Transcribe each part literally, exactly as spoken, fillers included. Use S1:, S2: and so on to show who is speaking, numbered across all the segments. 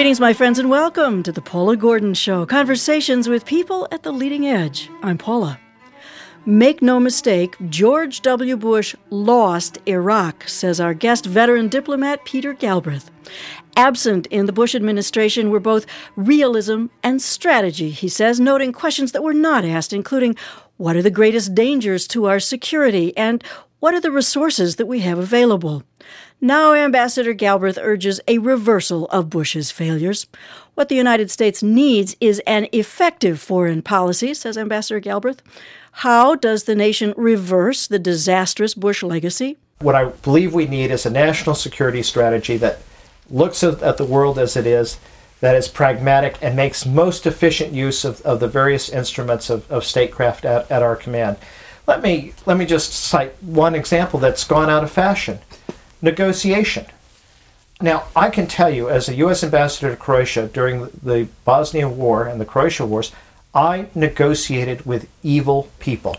S1: Greetings, my friends, and welcome to the Paula Gordon Show, conversations with people at the leading edge. I'm Paula. Make no mistake, George W. Bush lost Iraq, says our guest veteran diplomat Peter Galbraith. Absent in the Bush administration were both realism and strategy, he says, noting questions that were not asked, including what are the greatest dangers to our security and what are the resources that we have available. Now Ambassador Galbraith urges a reversal of Bush's failures. What the United States needs is an effective foreign policy, says Ambassador Galbraith. How does the nation reverse the disastrous Bush legacy?
S2: What I believe we need is a national security strategy that looks at the world as it is, that is pragmatic, and makes most efficient use of, of the various instruments of, of statecraft at, at our command. Let me, let me just cite one example that's gone out of fashion. Negotiation. Now, I can tell you, as a U S ambassador to Croatia during the Bosnian War and the Croatia Wars, I negotiated with evil people.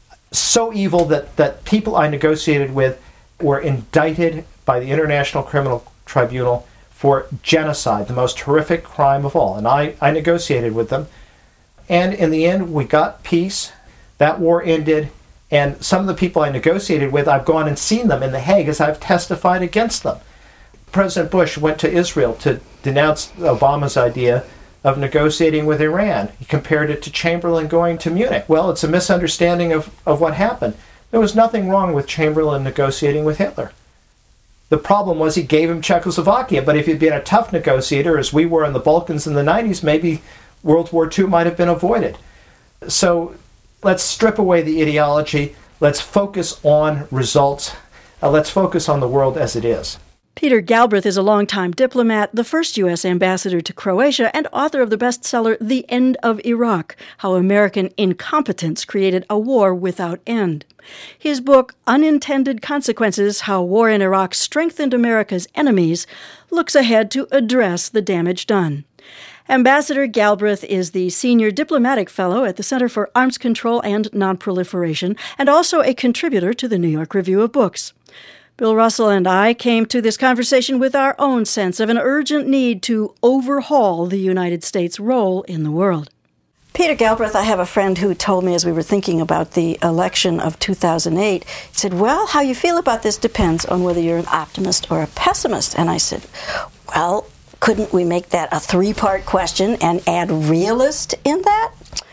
S2: So evil that, that people I negotiated with were indicted by the International Criminal Tribunal for genocide, the most horrific crime of all. And I, I negotiated with them. And in the end, we got peace. That war ended. And some of the people I negotiated with, I've gone and seen them in The Hague as I've testified against them. President Bush went to Israel to denounce Obama's idea of negotiating with Iran. He compared it to Chamberlain going to Munich. Well, it's a misunderstanding of, of what happened. There was nothing wrong with Chamberlain negotiating with Hitler. The problem was he gave him Czechoslovakia, but if he'd been a tough negotiator, as we were in the Balkans in the nineties, maybe World War Two might have been avoided. So let's strip away the ideology. Let's focus on results. Uh, let's focus on the world as it is.
S1: Peter Galbraith is a longtime diplomat, the first U S ambassador to Croatia, and author of the bestseller The End of Iraq, How American Incompetence Created a War Without End. His book, Unintended Consequences, How War in Iraq Strengthened America's Enemies, looks ahead to address the damage done. Ambassador Galbraith is the Senior Diplomatic Fellow at the Center for Arms Control and Nonproliferation, and also a contributor to the New York Review of Books. Bill Russell and I came to this conversation with our own sense of an urgent need to overhaul the United States' role in the world. Peter Galbraith, I have a friend who told me as we were thinking about the election of two thousand eight, he said, well, how you feel about this depends on whether you're an optimist or a pessimist. And I said, well, couldn't we make that a three-part question and add realist in that?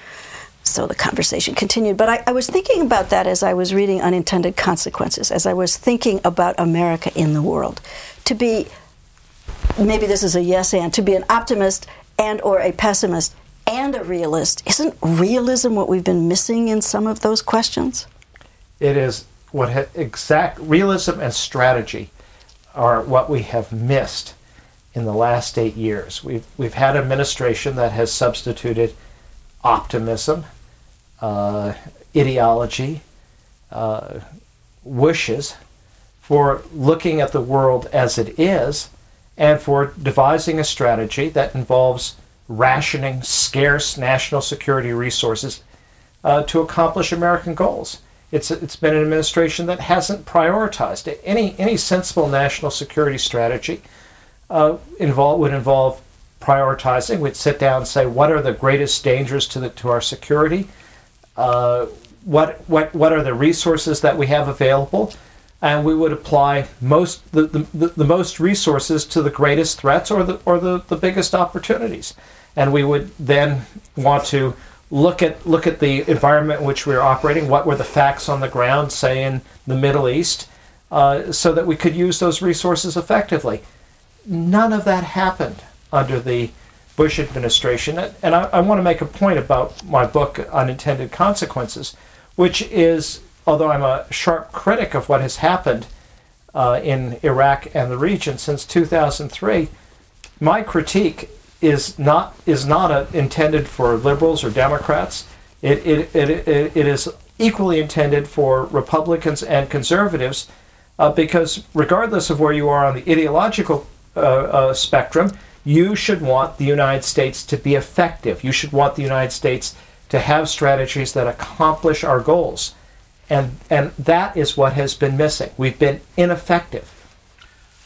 S1: So the conversation continued. But I, I was thinking about that as I was reading Unintended Consequences, as I was thinking about America in the world. To be, maybe this is a yes and, to be an optimist and or a pessimist and a realist, isn't realism what we've been missing in some of those questions?
S2: It is what ha- exact realism and strategy are what we have missed in the last eight years. We've we've had an administration that has substituted optimism, uh, ideology, uh, wishes for looking at the world as it is and for devising a strategy that involves rationing scarce national security resources uh, to accomplish American goals. It's it's been an administration that hasn't prioritized it. Any any sensible national security strategy uh, involve would involve prioritizing. We'd sit down and say, what are the greatest dangers to the to our security? Uh, what what what are the resources that we have available? And we would apply most the, the, the most resources to the greatest threats or the or the, the biggest opportunities. And we would then want to look at look at the environment in which we were operating. What were the facts on the ground, say in the Middle East, uh, so that we could use those resources effectively. None of that happened under the Bush administration. And I, I want to make a point about my book, Unintended Consequences, which is, although I'm a sharp critic of what has happened uh, in Iraq and the region since two thousand three, my critique is not is not a, intended for liberals or Democrats. It, it, it, it, it is equally intended for Republicans and conservatives uh, because regardless of where you are on the ideological uh, uh, spectrum, you should want the United States to be effective. You should want the United States to have strategies that accomplish our goals. And and that is what has been missing. We've been ineffective.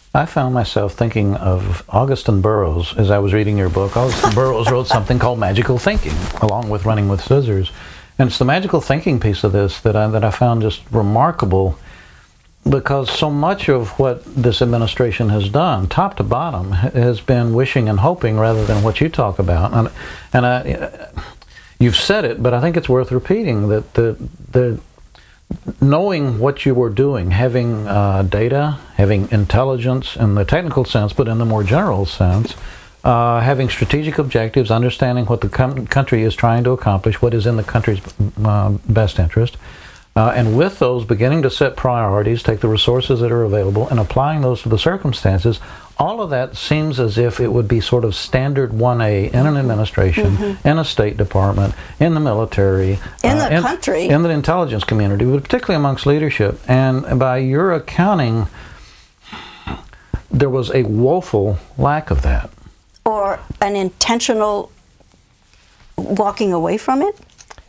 S3: I found myself thinking of Augusten Burroughs as I was reading your book. Augusten Burroughs wrote something called Magical Thinking, along with Running with Scissors. And it's the magical thinking piece of this that I, that I found just remarkable, because so much of what this administration has done, top to bottom, has been wishing and hoping rather than what you talk about. And, and I, you've said it, but I think it's worth repeating that the the knowing what you were doing, having uh, data, having intelligence in the technical sense, but in the more general sense, uh, having strategic objectives, understanding what the com- country is trying to accomplish, what is in the country's uh, best interest, uh, and with those, beginning to set priorities, take the resources that are available, and applying those to the circumstances. All of that seems as if it would be sort of standard one A in an administration, mm-hmm. in a State Department, in the military,
S1: in uh, the
S3: in,
S1: country,
S3: in the intelligence community, but particularly amongst leadership. And by your accounting, there was a woeful lack of that.
S1: Or an intentional walking away from it?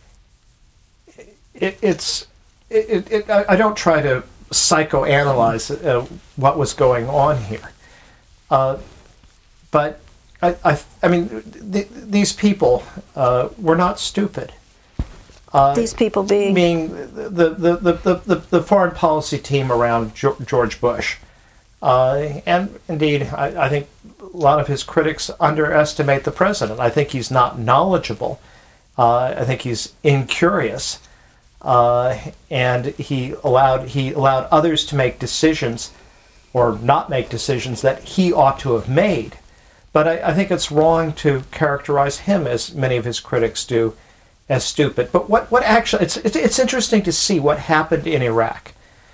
S2: it it's, it, it, I don't try to psychoanalyze uh, what was going on here. Uh, but I, I, I mean, th- these people uh, were not stupid. Uh,
S1: these people being
S2: being the the, the, the, the, the foreign policy team around George Bush, uh, and indeed, I, I think a lot of his critics underestimate the president. I think he's not knowledgeable. Uh, I think he's incurious, uh, and he allowed he allowed others to make decisions, or not make decisions that he ought to have made. But I, I think it's wrong to characterize him, as many of his critics do, as stupid. But what, what actually, it's, it's, it's interesting to see what happened in Iraq.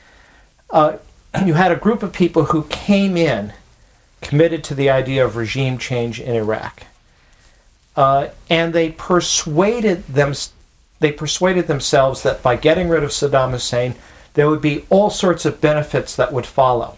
S2: Uh, you had a group of people who came in committed to the idea of regime change in Iraq. Uh, and they persuaded them, they persuaded themselves that by getting rid of Saddam Hussein, there would be all sorts of benefits that would follow.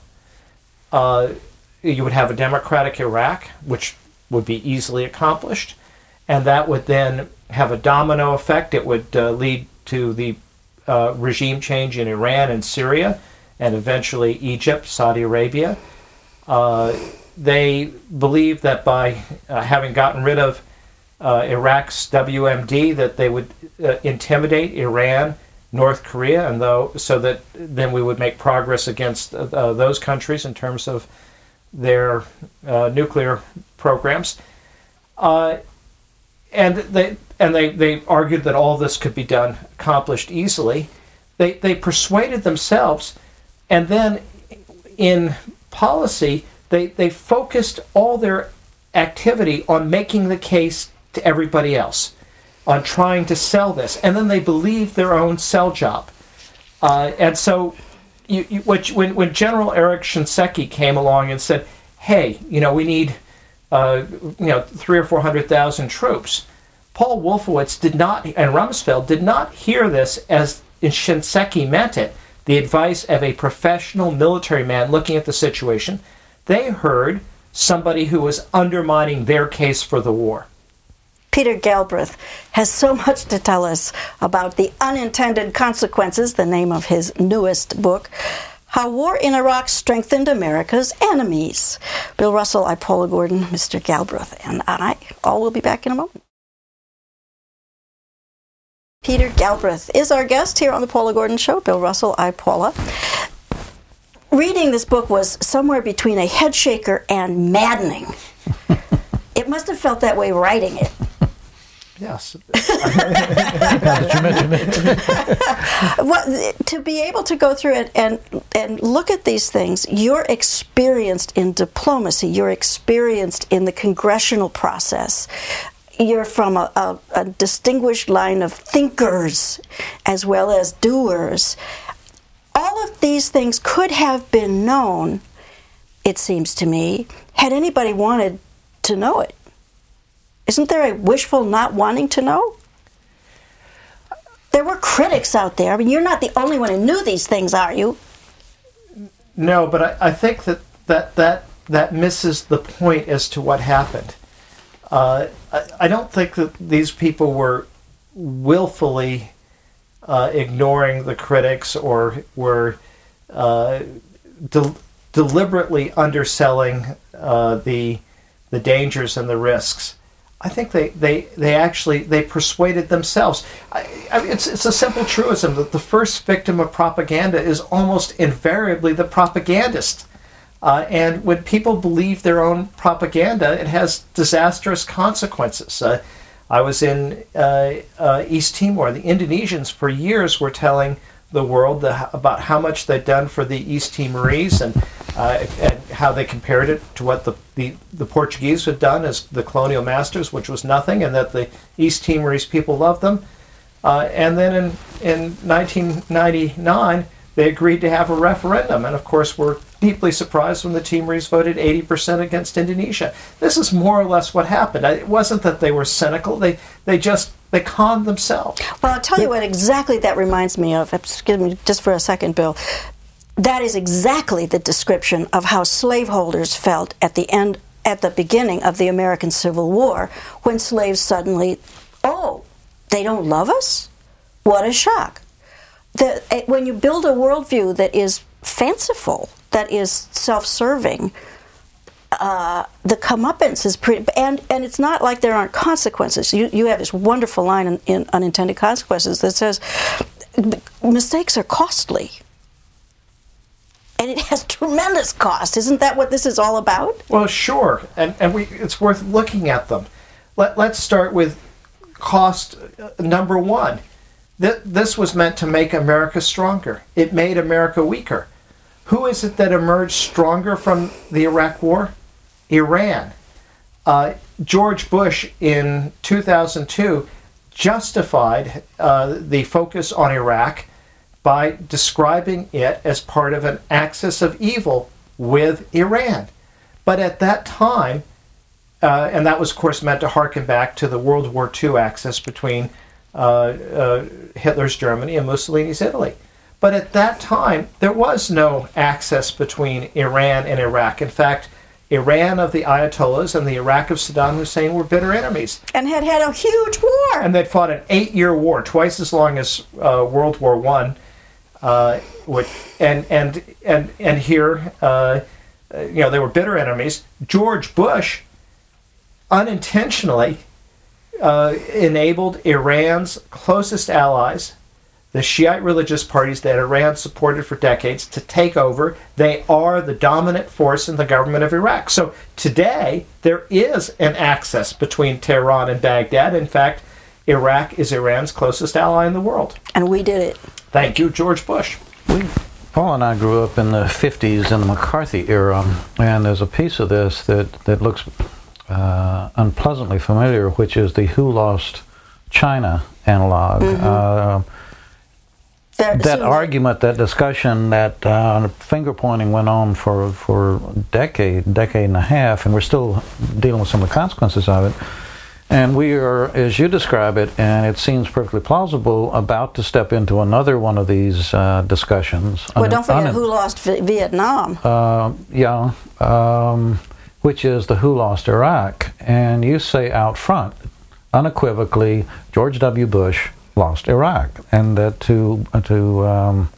S2: Uh, you would have a democratic Iraq, which would be easily accomplished, and that would then have a domino effect. It would uh, lead to the uh, regime change in Iran and Syria, and eventually Egypt, Saudi Arabia. Uh, they believed that by uh, having gotten rid of uh, Iraq's W M D, that they would uh, intimidate Iran, North Korea, and though so that then we would make progress against uh, those countries in terms of their uh, nuclear programs, uh, and they and they, they argued that all this could be done accomplished easily. They they persuaded themselves, and then in policy they they focused all their activity on making the case to everybody else, on trying to sell this, and then they believed their own sell job. Uh, and so you, you, when, when General Eric Shinseki came along and said, hey, you know, we need uh, you know, three or four hundred thousand troops, Paul Wolfowitz did not, and Rumsfeld did not hear this as Shinseki meant it, the advice of a professional military man looking at the situation. They heard somebody who was undermining their case for the war.
S1: Peter Galbraith has so much to tell us about the unintended consequences, the name of his newest book, How War in Iraq Strengthened America's Enemies. Bill Russell, I'm Paula Gordon, Mister Galbraith, and I all will be back in a moment. Peter Galbraith is our guest here on the Paula Gordon Show. Bill Russell, I'm Paula. Reading this book was somewhere between a head shaker and maddening. It must have felt that way writing it.
S2: Yes.
S1: Well, to be able to go through it and and look at these things, you're experienced in diplomacy, you're experienced in the congressional process. You're from a, a, a distinguished line of thinkers as well as doers. All of these things could have been known, it seems to me, had anybody wanted to know it. Isn't there a wishful not wanting to know? There were critics out there. I mean, you're not the only one who knew these things, are you?
S2: No, but I, I think that, that, that, that misses the point as to what happened. Uh, I, I don't think that these people were willfully uh, ignoring the critics or were uh, de- deliberately underselling uh, the the dangers and the risks. I think they, they, they actually they persuaded themselves. I, I mean, it's it's a simple truism that the first victim of propaganda is almost invariably the propagandist. Uh, and when people believe their own propaganda, it has disastrous consequences. Uh, I was in uh, uh, East Timor. The Indonesians for years were telling the world the, about how much they'd done for the East Timorese and, uh, and how they compared it to what the, the, the Portuguese had done as the colonial masters, which was nothing, and that the East Timorese people loved them. Uh, and then in, in nineteen ninety-nine, they agreed to have a referendum, and of course were deeply surprised when the Timorese voted eighty percent against Indonesia. This is more or less what happened. It wasn't that they were cynical. They they just they conned themselves.
S1: Well, I'll tell you what exactly that reminds me of. Excuse me just for a second, Bill. That is exactly the description of how slaveholders felt at the end, at the beginning of the American Civil War, when slaves suddenly, oh, they don't love us? What a shock. The, when you build a worldview that is fanciful, that is self-serving, uh, the comeuppance is pretty, and, and it's not like there aren't consequences. You you have this wonderful line in, in Unintended Consequences that says, mistakes are costly. And it has tremendous cost. Isn't that what this is all about?
S2: Well, sure, and and we it's worth looking at them. Let let's start with cost number one. Th- this was meant to make America stronger. It made America weaker. Who is it that emerged stronger from the Iraq War? Iran. Uh, George Bush in two thousand two justified uh, the focus on Iraq by describing it as part of an axis of evil with Iran. But at that time, uh, and that was of course meant to harken back to the World War Two axis between uh, uh, Hitler's Germany and Mussolini's Italy. But at that time, there was no axis between Iran and Iraq. In fact, Iran of the Ayatollahs and the Iraq of Saddam Hussein were bitter enemies.
S1: And had had a huge war.
S2: And they'd fought an eight-year war, twice as long as uh, World War One. Uh, which, and and and and here, uh, you know, they were bitter enemies. George Bush unintentionally uh, enabled Iran's closest allies, the Shiite religious parties that Iran supported for decades, to take over. They are the dominant force in the government of Iraq. So today, there is an axis between Tehran and Baghdad. In fact, Iraq is Iran's closest ally in the world.
S1: And we did it.
S2: Thank you, George Bush.
S3: We, Paul and I grew up in the fifties in the McCarthy era, and there's a piece of this that, that looks uh, unpleasantly familiar, which is the Who Lost China analog.
S1: Mm-hmm.
S3: Uh,
S1: That,
S3: that
S1: so
S3: argument, that discussion, that uh, finger pointing went on for for a decade, decade and a half, and we're still dealing with some of the consequences of it. And we are, as you describe it, and it seems perfectly plausible, about to step into another one of these uh, discussions.
S1: Well,
S3: Un-
S1: don't forget
S3: un-
S1: who lost v- Vietnam.
S3: Uh, yeah, um, which is the Who Lost Iraq. And you say out front, unequivocally, George W. Bush lost Iraq, and that to to um,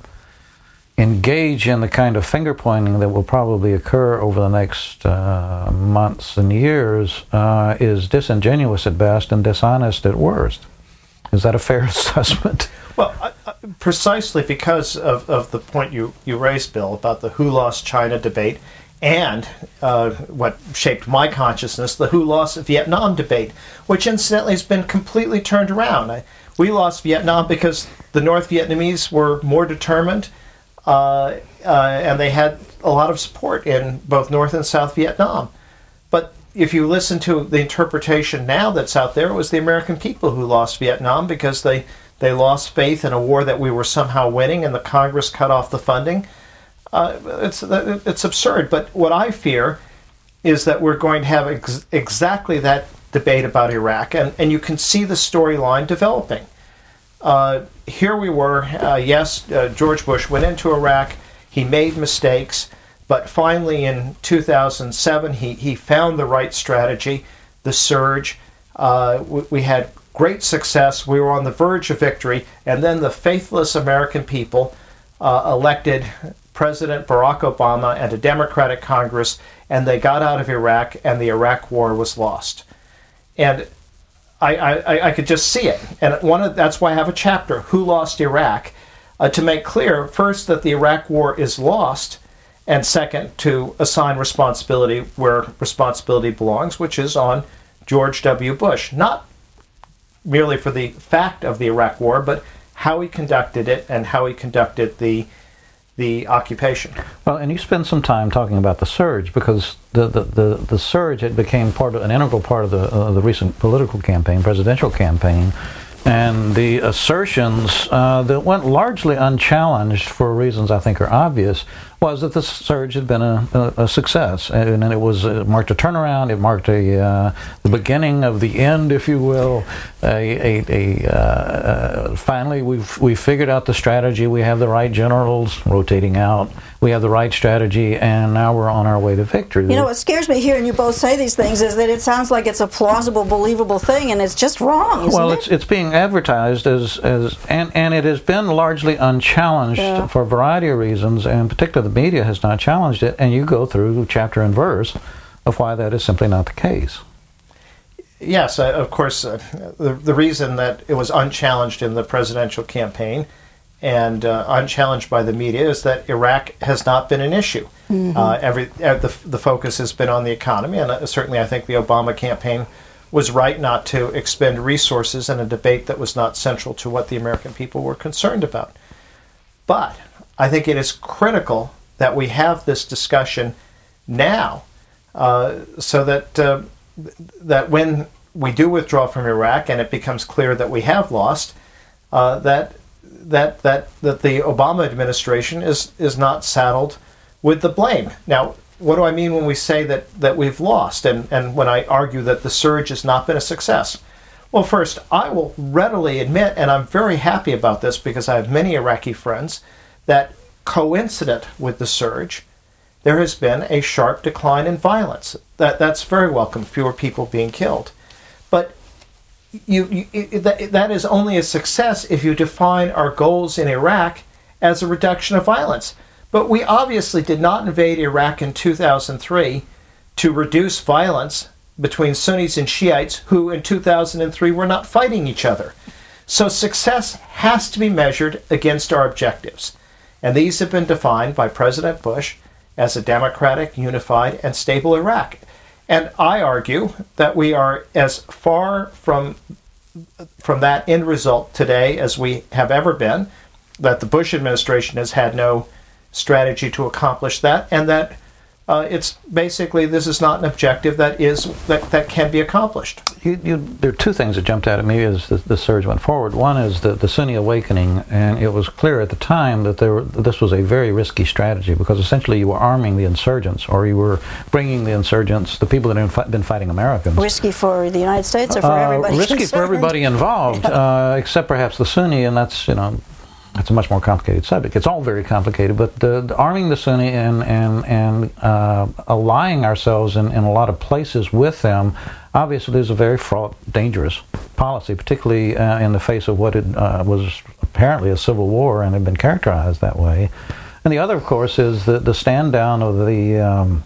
S3: engage in the kind of finger pointing that will probably occur over the next uh, months and years uh, is disingenuous at best and dishonest at worst. Is that a fair assessment?
S2: Well, uh, uh, precisely because of, of the point you, you raised, Bill, about the who lost China debate, and uh, what shaped my consciousness, the who lost Vietnam debate, which incidentally has been completely turned around. I, we lost Vietnam because the North Vietnamese were more determined, uh, uh, and they had a lot of support in both North and South Vietnam. But if you listen to the interpretation now that's out there, it was the American people who lost Vietnam because they, they lost faith in a war that we were somehow winning, and the Congress cut off the funding. Uh, it's it's absurd. But what I fear is that we're going to have ex- exactly that debate about Iraq, and, and you can see the storyline developing. Uh, here we were, uh, yes, uh, George Bush went into Iraq, he made mistakes, but finally in two thousand seven he, he found the right strategy, the surge. Uh, we, we had great success, we were on the verge of victory, and then the faithless American people uh, elected President Barack Obama and a Democratic Congress, and they got out of Iraq, and the Iraq War was lost. And I, I, I could just see it. And one of, that's why I have a chapter, Who Lost Iraq, uh, to make clear, first, that the Iraq War is lost, and second, to assign responsibility where responsibility belongs, which is on George W. Bush. Not merely for the fact of the Iraq War, but how he conducted it and how he conducted the the occupation.
S3: Well, and you spend some time talking about the surge, because the the, the, the surge, it became part of an integral part of the uh, the recent political campaign, presidential campaign, and the assertions uh, that went largely unchallenged for reasons I think are obvious was that the surge had been a, a, a success, and, and it was it marked a turnaround. It marked a uh, the beginning of the end, if you will. A, a, a uh, uh, finally, we've we figured out the strategy. We have the right generals rotating out. We have the right strategy, and now we're on our way to victory.
S4: You know, what scares me hearing you both say these things is that it sounds like it's a plausible, believable thing, and it's just wrong. Isn't
S3: well,
S4: it?
S3: it's it's being advertised as as and and it has been largely unchallenged
S4: Yeah.
S3: for a variety of reasons, and particularly the media has not challenged it. And you go through chapter and verse of why that is simply not the case.
S2: Yes, uh, of course, uh, the, the reason that it was unchallenged in the presidential campaign and uh, unchallenged by the media is that Iraq has not been an issue. Mm-hmm. Uh, every uh, the, the focus has been on the economy, and uh, certainly I think the Obama campaign was right not to expend resources in a debate that was not central to what the American people were concerned about. But I think it is critical that we have this discussion now, uh, so that uh, that when we do withdraw from Iraq and it becomes clear that we have lost, uh, that that that that the Obama administration is is not saddled with the blame. Now, what do I mean when we say that that we've lost, and and when I argue that the surge has not been a success? Well, first, I will readily admit, and I'm very happy about this because I have many Iraqi friends, that coincident with the surge, there has been a sharp decline in violence. That that's very welcome, fewer people being killed. But you, you it, that, that is only a success if you define our goals in Iraq as a reduction of violence. But we obviously did not invade Iraq in two thousand three to reduce violence between Sunnis and Shiites who in two thousand three were not fighting each other. So success has to be measured against our objectives. And these have been defined by President Bush as a democratic, unified, and stable Iraq. And I argue that we are as far from from that end result today as we have ever been, that the Bush administration has had no strategy to accomplish that, and that uh, it's basically this is not an objective that is that, that can be accomplished.
S3: You, you, there are two things that jumped out at me as the, the surge went forward. One is the, the Sunni awakening, and it was clear at the time that there were, this was a very risky strategy, because essentially you were arming the insurgents, or you were bringing the insurgents, the people that had been fighting Americans.
S4: Risky for the United States or for
S3: uh,
S4: everybody
S3: Risky
S4: concerned?
S3: for everybody involved, uh, except perhaps the Sunni, and that's, you know, that's a much more complicated subject. It's all very complicated, but the, the arming the Sunni and and and uh, allying ourselves in, in a lot of places with them, obviously is a very fraught, dangerous policy, particularly uh, in the face of what it uh, was apparently a civil war and had been characterized that way. And the other, of course, is the the stand down of the um,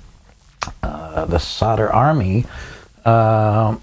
S3: uh, the Sadr army. Uh,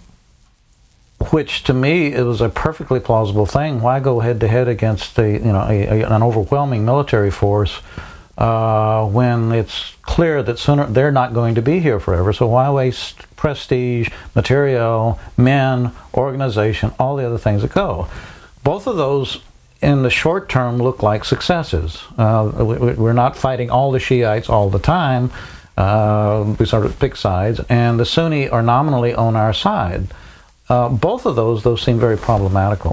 S3: Which to me it was a perfectly plausible thing. Why go head to head against a you know a, a, an overwhelming military force uh, when it's clear that sooner they're not going to be here forever? So why waste prestige, material, men, organization, all the other things that go? Both of those in the short term look like successes. Uh, we, we're not fighting all the Shiites all the time. Uh, we sort of pick sides, and the Sunni are nominally on our side. Uh, both of those, though, seem very problematical.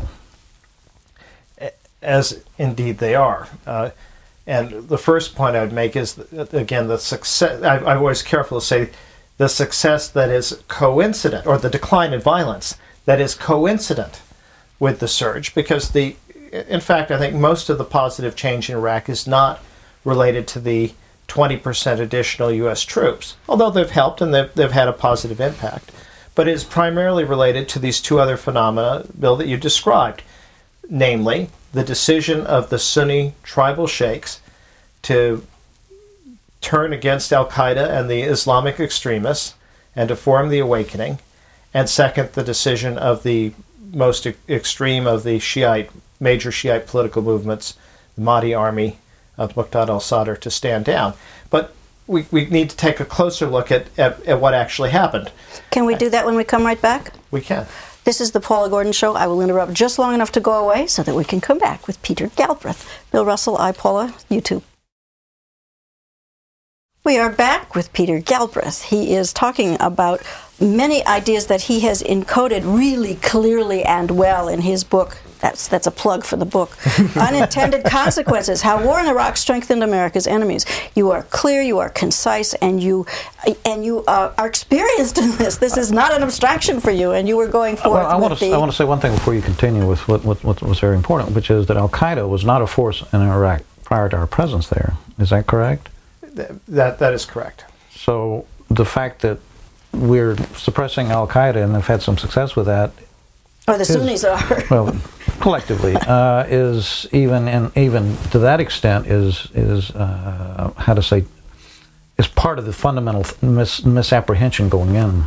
S2: As indeed they are. Uh, and the first point I would make is, that, again, the success, I, I'm always careful to say, the success that is coincident, or the decline in violence that is coincident with the surge, because the, in fact, I think most of the positive change in Iraq is not related to the twenty percent additional U S troops, although they've helped and they've, they've had a positive impact. But is primarily related to these two other phenomena, Bill, that you described, namely the decision of the Sunni tribal sheikhs to turn against al-Qaeda and the Islamic extremists and to form the Awakening, and second, the decision of the most e- extreme of the Shiite, major Shiite political movements, the Mahdi army of Muqtada al-Sadr, to stand down. But we, we need to take a closer look at, at, at what actually happened.
S4: Can we do that when we come right back?
S2: We can.
S4: This is the Paula Gordon Show. I will interrupt just long enough to go away so that we can come back with Peter Galbraith. Bill Russell, I, Paula, YouTube. We are back with Peter Galbraith. He is talking about many ideas that he has encoded really clearly and well in his book. That's that's a plug for the book. Unintended Consequences: How War in Iraq Strengthened America's Enemies. You are clear, you are concise, and you and you uh, are experienced in this. This is not an abstraction for you, and you were going forth
S3: well, I
S4: with
S3: want to
S4: the...
S3: I want to say one thing before you continue with what, what, what was very important, which is that Al-Qaeda was not a force in Iraq prior to our presence there. Is that correct?
S2: That that is correct.
S3: So the fact that we're suppressing Al-Qaeda and have had some success with that,
S4: or the Sunnis are,
S3: well, collectively, uh, is even in even to that extent is is uh, how to say is part of the fundamental mis- misapprehension going in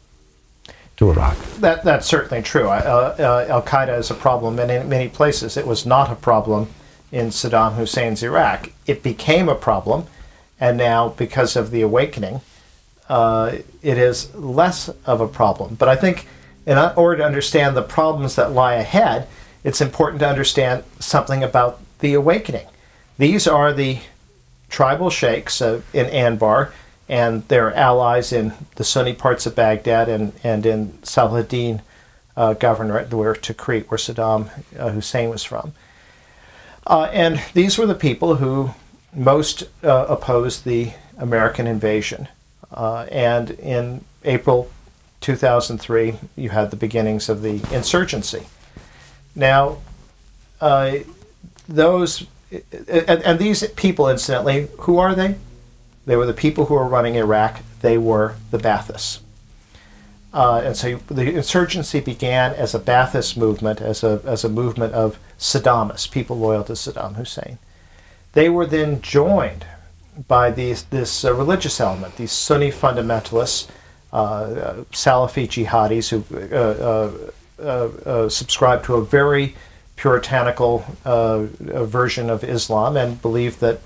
S3: to Iraq.
S2: That that's certainly true. Uh, uh, Al-Qaeda is a problem in, in many places. It was not a problem in Saddam Hussein's Iraq. It became a problem. And now, because of the Awakening, uh, it is less of a problem. But I think in order to understand the problems that lie ahead, it's important to understand something about the Awakening. These are the tribal sheikhs uh, in Anbar and their allies in the Sunni parts of Baghdad and, and in Salahuddin uh, Governorate, where Tikrit, where Saddam uh, Hussein was from. Uh, and these were the people who most uh, opposed the American invasion. Uh, and in April two thousand three, you had the beginnings of the insurgency. Now, uh, those, and, and these people, incidentally, who are they? They were the people who were running Iraq. They were the Baathists. Uh, and so the insurgency began as a Baathist movement, as a, as a movement of Saddamists, people loyal to Saddam Hussein. They were then joined by these, this uh, religious element, these Sunni fundamentalists, uh, uh, Salafi jihadis who uh, uh, uh, uh, subscribe to a very puritanical uh, version of Islam and believe that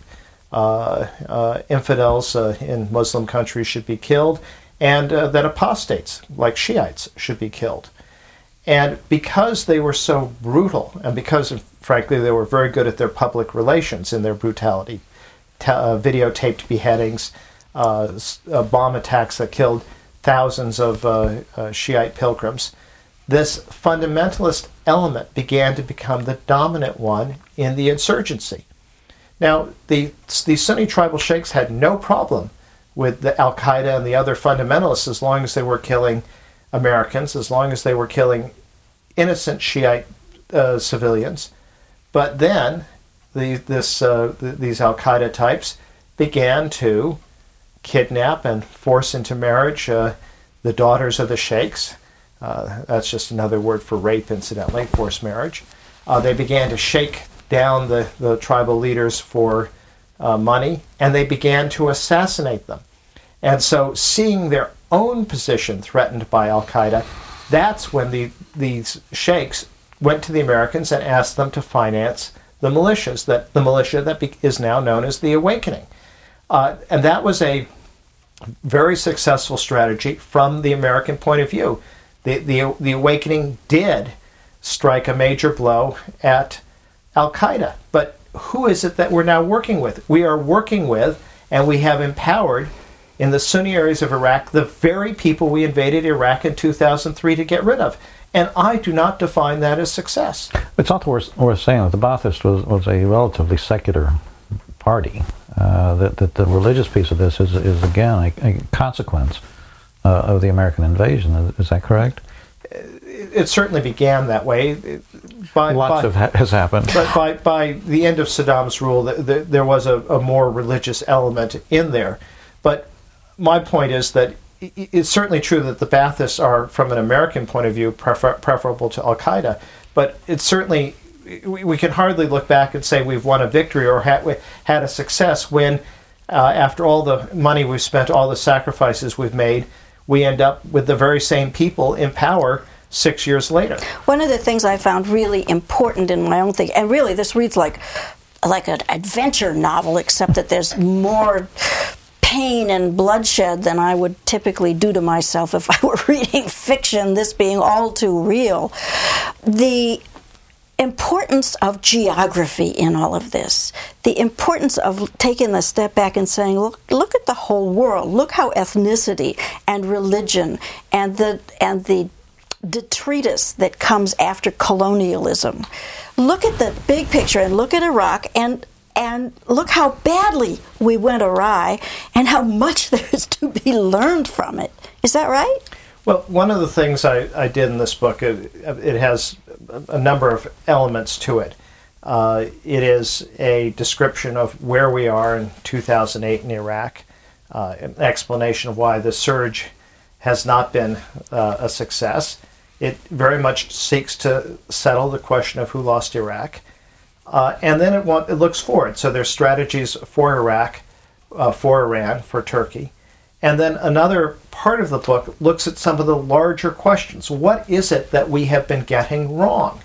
S2: uh, uh, infidels uh, in Muslim countries should be killed and uh, that apostates, like Shiites, should be killed. And because they were so brutal, and because, frankly, they were very good at their public relations in their brutality, t- uh, videotaped beheadings, uh, uh, bomb attacks that killed thousands of uh, uh, Shiite pilgrims, this fundamentalist element began to become the dominant one in the insurgency. Now, the, the Sunni tribal sheikhs had no problem with the Al-Qaeda and the other fundamentalists as long as they were killing Americans, as long as they were killing innocent Shiite uh, civilians. But then the, this, uh, the, these Al-Qaeda types began to kidnap and force into marriage uh, the daughters of the sheikhs. Uh, that's just another word for rape, incidentally, forced marriage. Uh, they began to shake down the, the tribal leaders for uh, money, and they began to assassinate them. And so seeing their own position threatened by Al-Qaeda, that's when the, these sheikhs went to the Americans and asked them to finance the militias, that the militia that be, is now known as the Awakening. Uh, and that was a very successful strategy from the American point of view. The, the, the Awakening did strike a major blow at Al-Qaeda. But who is it that we're now working with? We are working with, and we have empowered in the Sunni areas of Iraq, the very people we invaded Iraq in two thousand three to get rid of. And I do not define that as success.
S3: It's not worth, worth saying that the Baathists was, was a relatively secular party. Uh, that, that the religious piece of this is, is again, a, a consequence uh, of the American invasion. Is, is that correct?
S2: It, it certainly began that way. By,
S3: Lots
S2: by,
S3: of ha- has happened.
S2: But by, by the end of Saddam's rule, the, the, there was a, a more religious element in there. But my point is that it's certainly true that the Baathists are, from an American point of view, prefer, preferable to Al-Qaeda. But it's certainly, we, we can hardly look back and say we've won a victory or had, had a success when uh, after all the money we've spent, all the sacrifices we've made, we end up with the very same people in power six years later.
S4: One of the things I found really important in my own thing, and really this reads like like an adventure novel, except that there's more pain and bloodshed than I would typically do to myself if I were reading fiction, this being all too real. The importance of geography in all of this, the importance of taking a step back and saying, look, look at the whole world. Look how ethnicity and religion and the and the detritus that comes after colonialism. Look at the big picture and look at Iraq and and look how badly we went awry and how much there is to be learned from it. Is that right?
S2: Well, one of the things I, I did in this book, it, it has a number of elements to it. Uh, it is a description of where we are in two thousand eight in Iraq, uh, an explanation of why the surge has not been uh, a success. It very much seeks to settle the question of who lost Iraq. Uh, and then it, want, it looks forward. So there's strategies for Iraq, uh, for Iran, for Turkey. And then another part of the book looks at some of the larger questions. What is it that we have been getting wrong?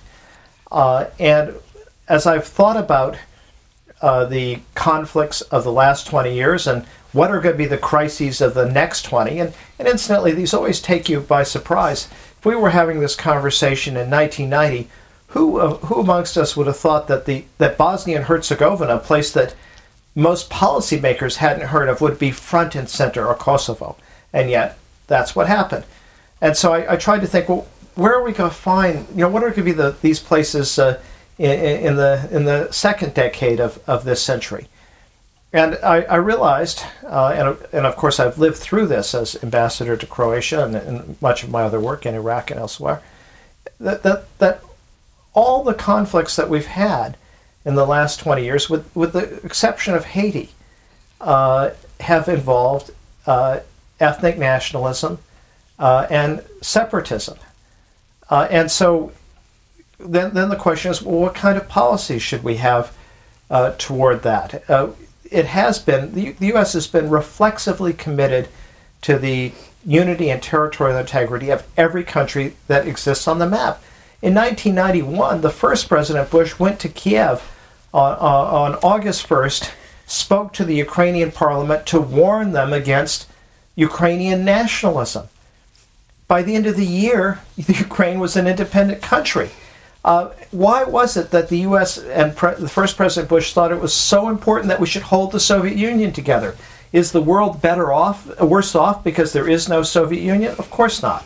S2: Uh, and as I've thought about uh, the conflicts of the last twenty years and what are going to be the crises of the next twenty, and, and incidentally, these always take you by surprise. If we were having this conversation in nineteen ninety, who uh, who amongst us would have thought that the that Bosnia and Herzegovina, a place that most policymakers hadn't heard of, would be front and center, or Kosovo? And yet, that's what happened. And so I, I tried to think, well, where are we going to find, you know, what are going to be the these places uh, in, in the in the second decade of, of this century? And I, I realized, uh, and, and of course I've lived through this as ambassador to Croatia and, and much of my other work in Iraq and elsewhere, that, that that all the conflicts that we've had in the last twenty years, with, with the exception of Haiti, uh, have involved uh, ethnic nationalism uh, and separatism. Uh, and so then, then the question is, well, what kind of policies should we have uh, toward that? Uh, It has been, the, the U S has been reflexively committed to the unity and territorial integrity of every country that exists on the map. In nineteen ninety-one, the first President Bush went to Kiev on, uh, on August first, spoke to the Ukrainian parliament to warn them against Ukrainian nationalism. By the end of the year, the Ukraine was an independent country. Uh, why was it that the U S and pre- the first President Bush thought it was so important that we should hold the Soviet Union together? Is the world better off, worse off because there is no Soviet Union? Of course not.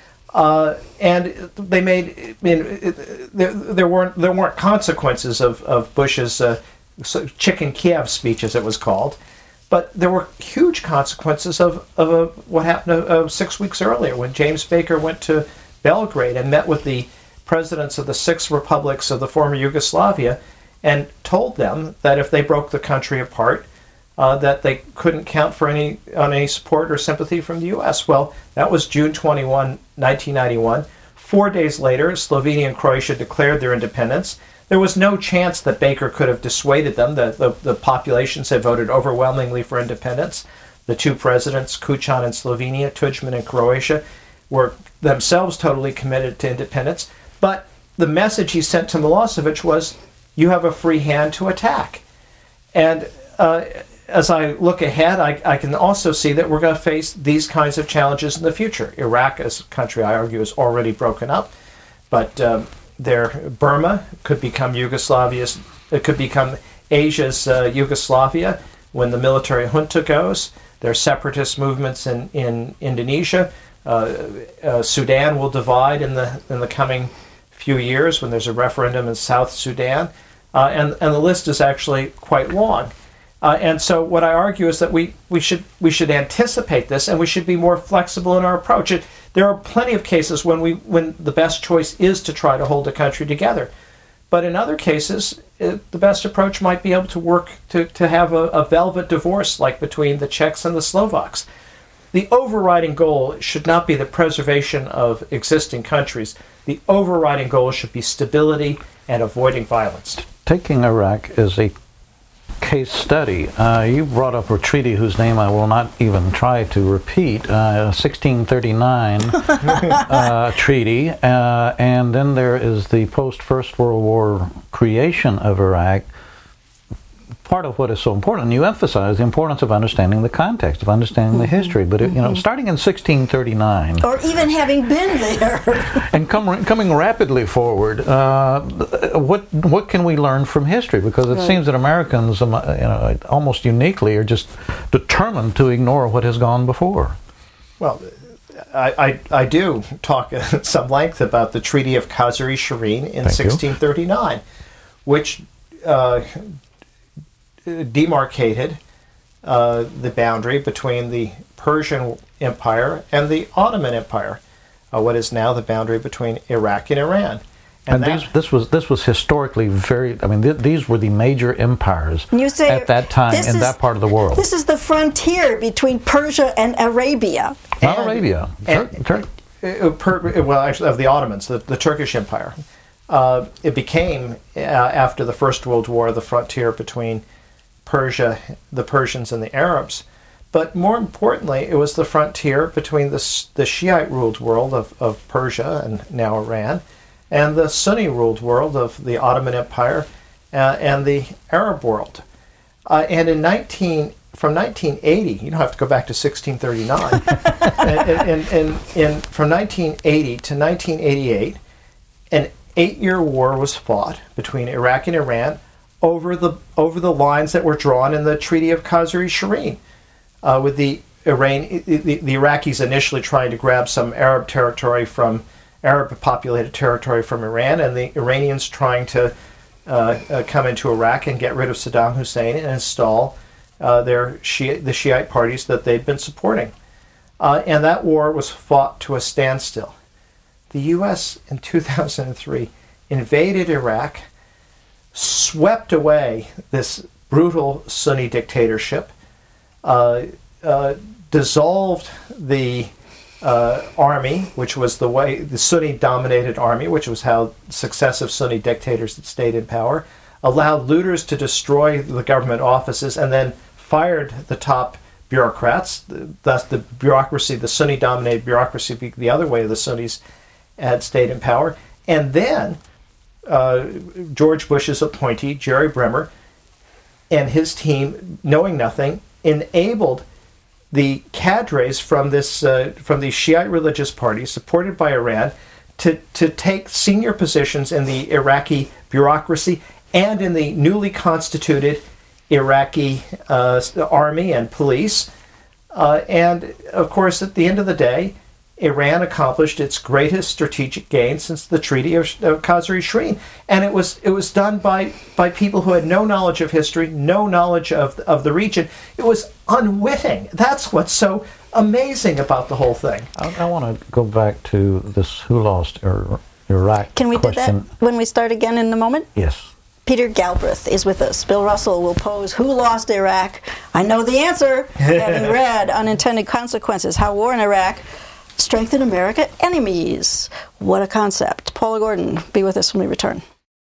S2: Uh, and they made, I mean, there, there weren't there weren't consequences of of Bush's uh, chicken Kiev speech, as it was called, but there were huge consequences of of uh, what happened uh, six weeks earlier when James Baker went to Belgrade and met with the presidents of the six republics of the former Yugoslavia and told them that if they broke the country apart, uh, that they couldn't count for any on any support or sympathy from the U S. Well, that was June twenty-first, nineteen ninety-one. Four days later, Slovenia and Croatia declared their independence. There was no chance that Baker could have dissuaded them. The, the, the populations had voted overwhelmingly for independence. The two presidents, Kučan in Slovenia, Tudjman in Croatia, were themselves totally committed to independence. But the message he sent to Milosevic was, you have a free hand to attack. And uh, as I look ahead, I, I can also see that we're going to face these kinds of challenges in the future. Iraq, as a country, I argue, is already broken up. But um, there, Burma could become Yugoslavia's, it could become Asia's uh, Yugoslavia when the military junta goes. There are separatist movements in, in Indonesia. Uh, uh, Sudan will divide in the in the coming few years when there's a referendum in South Sudan, uh, and and the list is actually quite long. Uh, and so what I argue is that we, we should we should anticipate this, and we should be more flexible in our approach. It, there are plenty of cases when we when the best choice is to try to hold a country together, but in other cases, it, the best approach might be able to work to to have a, a velvet divorce, like between the Czechs and the Slovaks. The overriding goal should not be the preservation of existing countries. The overriding goal should be stability and avoiding violence.
S3: Taking Iraq is a case study. Uh, you brought up a treaty whose name I will not even try to repeat, uh, sixteen thirty-nine uh, treaty, uh, and then there is the post-First World War creation of Iraq. Part of what is so important, and you emphasize the importance of understanding the context, of understanding mm-hmm. the history, but it, you know, starting in sixteen thirty-nine,
S4: or even having been there,
S3: and come, coming rapidly forward, uh, what what can we learn from history? Because it right. seems that Americans, um, you know, almost uniquely, are just determined to ignore what has gone before.
S2: Well, I I, I do talk at some length about the Treaty of Kasr-i-Shireen in Thank sixteen thirty-nine, you. which uh, demarcated uh, the boundary between the Persian Empire and the Ottoman Empire, uh, what is now the boundary between Iraq and Iran.
S3: And, and that, these, this was this was historically very. I mean, th- these were the major empires
S4: you say
S3: at that time in
S4: is,
S3: that part of the world.
S4: This is the frontier between Persia and Arabia.
S3: Not
S2: and,
S3: Arabia.
S2: And,
S3: Tur-
S2: Tur- uh, per, well, actually, of the Ottomans, the, the Turkish Empire. Uh, it became uh, after the First World War the frontier between Persia, the Persians, and the Arabs. But more importantly, it was the frontier between the, the Shiite-ruled world of, of Persia and now Iran, and the Sunni-ruled world of the Ottoman Empire uh, and the Arab world. Uh, and in nineteen from nineteen eighty, you don't have to go back to sixteen thirty-nine, and, and, and, and from nineteen eighty to nineteen eighty-eight, an eight-year war was fought between Iraq and Iran over the over the lines that were drawn in the Treaty of Kasr-i-Shireen, uh, with the Iran the, the Iraqis initially trying to grab some Arab territory from Arab populated territory from Iran, and the Iranians trying to uh, uh, come into Iraq and get rid of Saddam Hussein and install uh, their Shia, the Shiite parties that they'd been supporting. Uh, and that war was fought to a standstill. The U S in two thousand three invaded Iraq, swept away this brutal Sunni dictatorship, uh, uh, dissolved the uh, army, which was the way the Sunni-dominated army, which was how successive Sunni dictators had stayed in power, allowed looters to destroy the government offices, and then fired the top bureaucrats. Thus, the bureaucracy, the Sunni-dominated bureaucracy, the other way the Sunnis had stayed in power, and then Uh, George Bush's appointee, Jerry Bremer, and his team, knowing nothing, enabled the cadres from this uh, from the Shiite religious party, supported by Iran, to, to take senior positions in the Iraqi bureaucracy and in the newly constituted Iraqi uh, army and police. Uh, and, of course, at the end of the day, Iran accomplished its greatest strategic gain since the Treaty of, of Kasr-i-Shireen, and it was it was done by, by people who had no knowledge of history, no knowledge of of the region. It was unwitting. That's what's so amazing about the whole thing.
S3: I, I want to go back to this who lost Ir- Iraq
S4: Can we
S3: question.
S4: do that when we start again in a moment?
S3: Yes.
S4: Peter Galbraith is with us. Bill Russell will pose Who Lost Iraq? I know the answer, having read Unintended Consequences, How War in Iraq Strengthen America Enemies. What a concept. Paula Gordon, be with us when we return.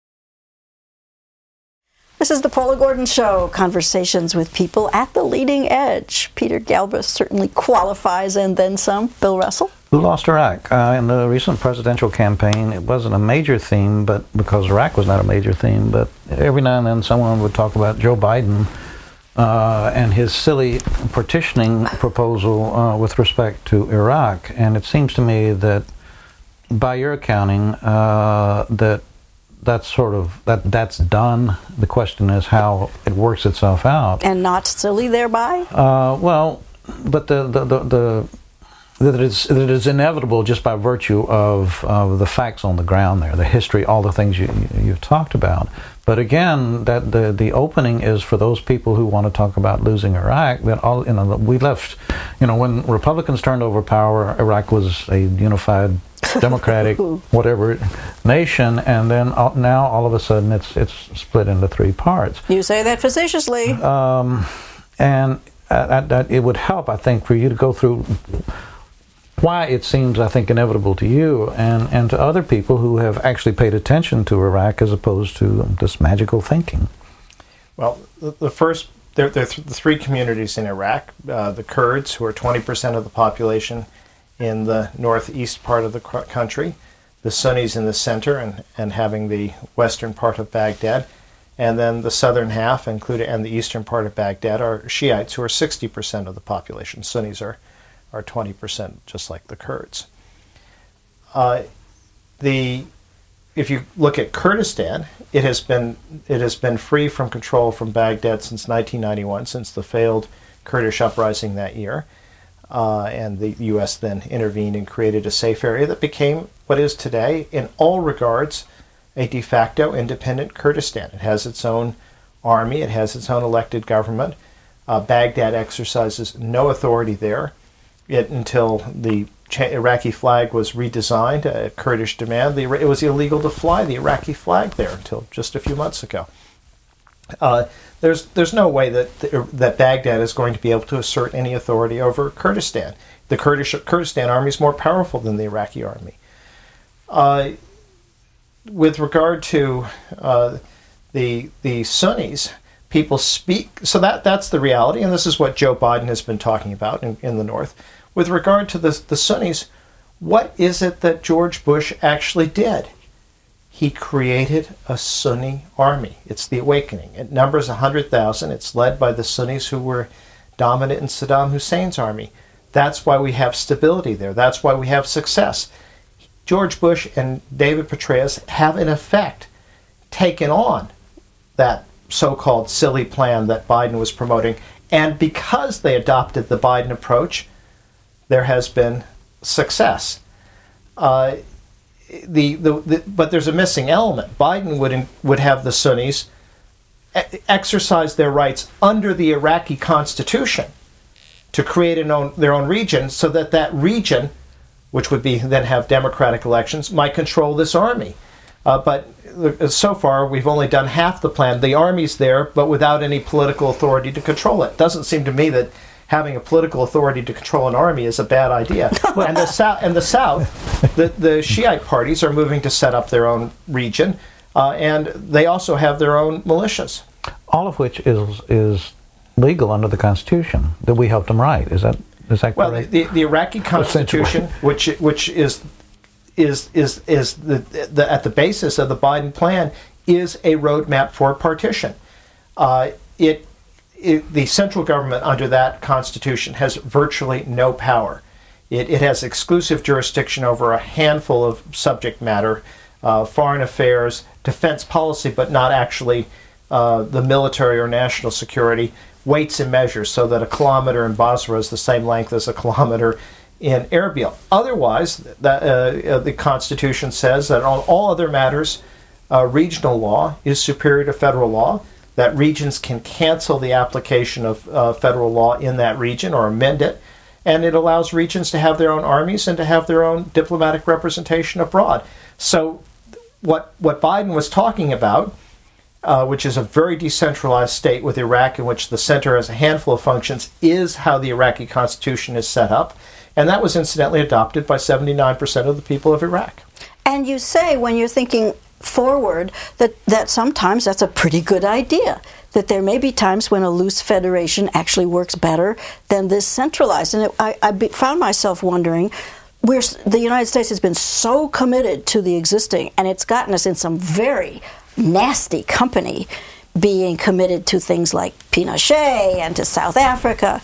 S4: This is the Paula Gordon Show, conversations with people at the leading edge. Peter Galbraith certainly qualifies, and then some. Bill Russell?
S3: Who lost Iraq? Uh, in the recent presidential campaign, it wasn't a major theme, but because Iraq was not a major theme, but every now and then someone would talk about Joe Biden Uh, and his silly partitioning proposal uh, with respect to Iraq. And it seems to me that, by your accounting, uh, that that's sort of that that's done. The question is how it works itself out.
S4: And not silly thereby?
S3: Uh, well, but the the the. the That it, is, that it is inevitable just by virtue of, of the facts on the ground there, the history, all the things you, you, you've talked about. But again, that the, the opening is for those people who want to talk about losing Iraq. That all you know, we left. You know, when Republicans turned over power, Iraq was a unified, democratic, whatever nation, and then all, now all of a sudden it's it's split into three parts.
S4: You say that facetiously.
S3: Um, and uh, that, that it would help, I think, for you to go through why it seems, I think, inevitable to you and, and to other people who have actually paid attention to Iraq as opposed to this magical thinking.
S2: Well, the, the first, there, there are th- the three communities in Iraq. Uh, the Kurds, who are twenty percent of the population in the northeast part of the c- country, the Sunnis in the center and, and having the western part of Baghdad, and then the southern half, including and the eastern part of Baghdad, are Shiites, who are sixty percent of the population. Sunnis are, are twenty percent, just like the Kurds. Uh, the If you look at Kurdistan, it has been it has been free from control from Baghdad since nineteen ninety-one, since the failed Kurdish uprising that year, uh, and the U S then intervened and created a safe area that became what is today, in all regards, a de facto independent Kurdistan. It has its own army, it has its own elected government. Uh, Baghdad exercises no authority there. It until the Iraqi flag was redesigned, a Kurdish demand. The, it was illegal to fly the Iraqi flag there until just a few months ago. Uh, there's there's no way that that Baghdad is going to be able to assert any authority over Kurdistan. The Kurdish Kurdistan army is more powerful than the Iraqi army. Uh, with regard to uh, the the Sunnis, people speak. So that that's the reality, and this is what Joe Biden has been talking about in, in the North. With regard to the, the Sunnis, what is it that George Bush actually did? He created a Sunni army. It's the Awakening. It numbers one hundred thousand. It's led by the Sunnis who were dominant in Saddam Hussein's army. That's why we have stability there. That's why we have success. George Bush and David Petraeus have, in effect, taken on that so-called silly plan that Biden was promoting. And because they adopted the Biden approach, there has been success. Uh, the, the, the, but there's a missing element. Biden would, would have the Sunnis e- exercise their rights under the Iraqi constitution to create an own, their own region, so that that region, which would be then have democratic elections, might control this army. Uh, but so far, we've only done half the plan. The army's there, but without any political authority to control it. Doesn't seem to me that having a political authority to control an army is a bad idea. and the South, and the South, the, the Shiite parties are moving to set up their own region, uh, and they also have their own militias.
S3: All of which is is legal under the Constitution that we helped them write. Is that is that correct?
S2: Well, the, the Iraqi Constitution, which which is is is is the, the at the basis of the Biden plan, is a roadmap for partition. Uh, it. It, the central government under that constitution has virtually no power. It, it has exclusive jurisdiction over a handful of subject matter, uh, foreign affairs, defense policy, but not actually uh, the military or national security, weights and measures, so that a kilometer in Basra is the same length as a kilometer in Erbil. Otherwise, that, uh, the Constitution says that on all other matters, uh, regional law is superior to federal law, that regions can cancel the application of uh, federal law in that region or amend it, and it allows regions to have their own armies and to have their own diplomatic representation abroad. So what what Biden was talking about, uh, which is a very decentralized state with Iraq in which the center has a handful of functions, is how the Iraqi constitution is set up, and that was incidentally adopted by seventy-nine percent of the people of Iraq.
S4: And you say, when you're thinking forward, that, that sometimes that's a pretty good idea, that there may be times when a loose federation actually works better than this centralized. And it, I, I be, found myself wondering, we're, the United States has been so committed to the existing, and it's gotten us in some very nasty company, being committed to things like Pinochet and to South Africa,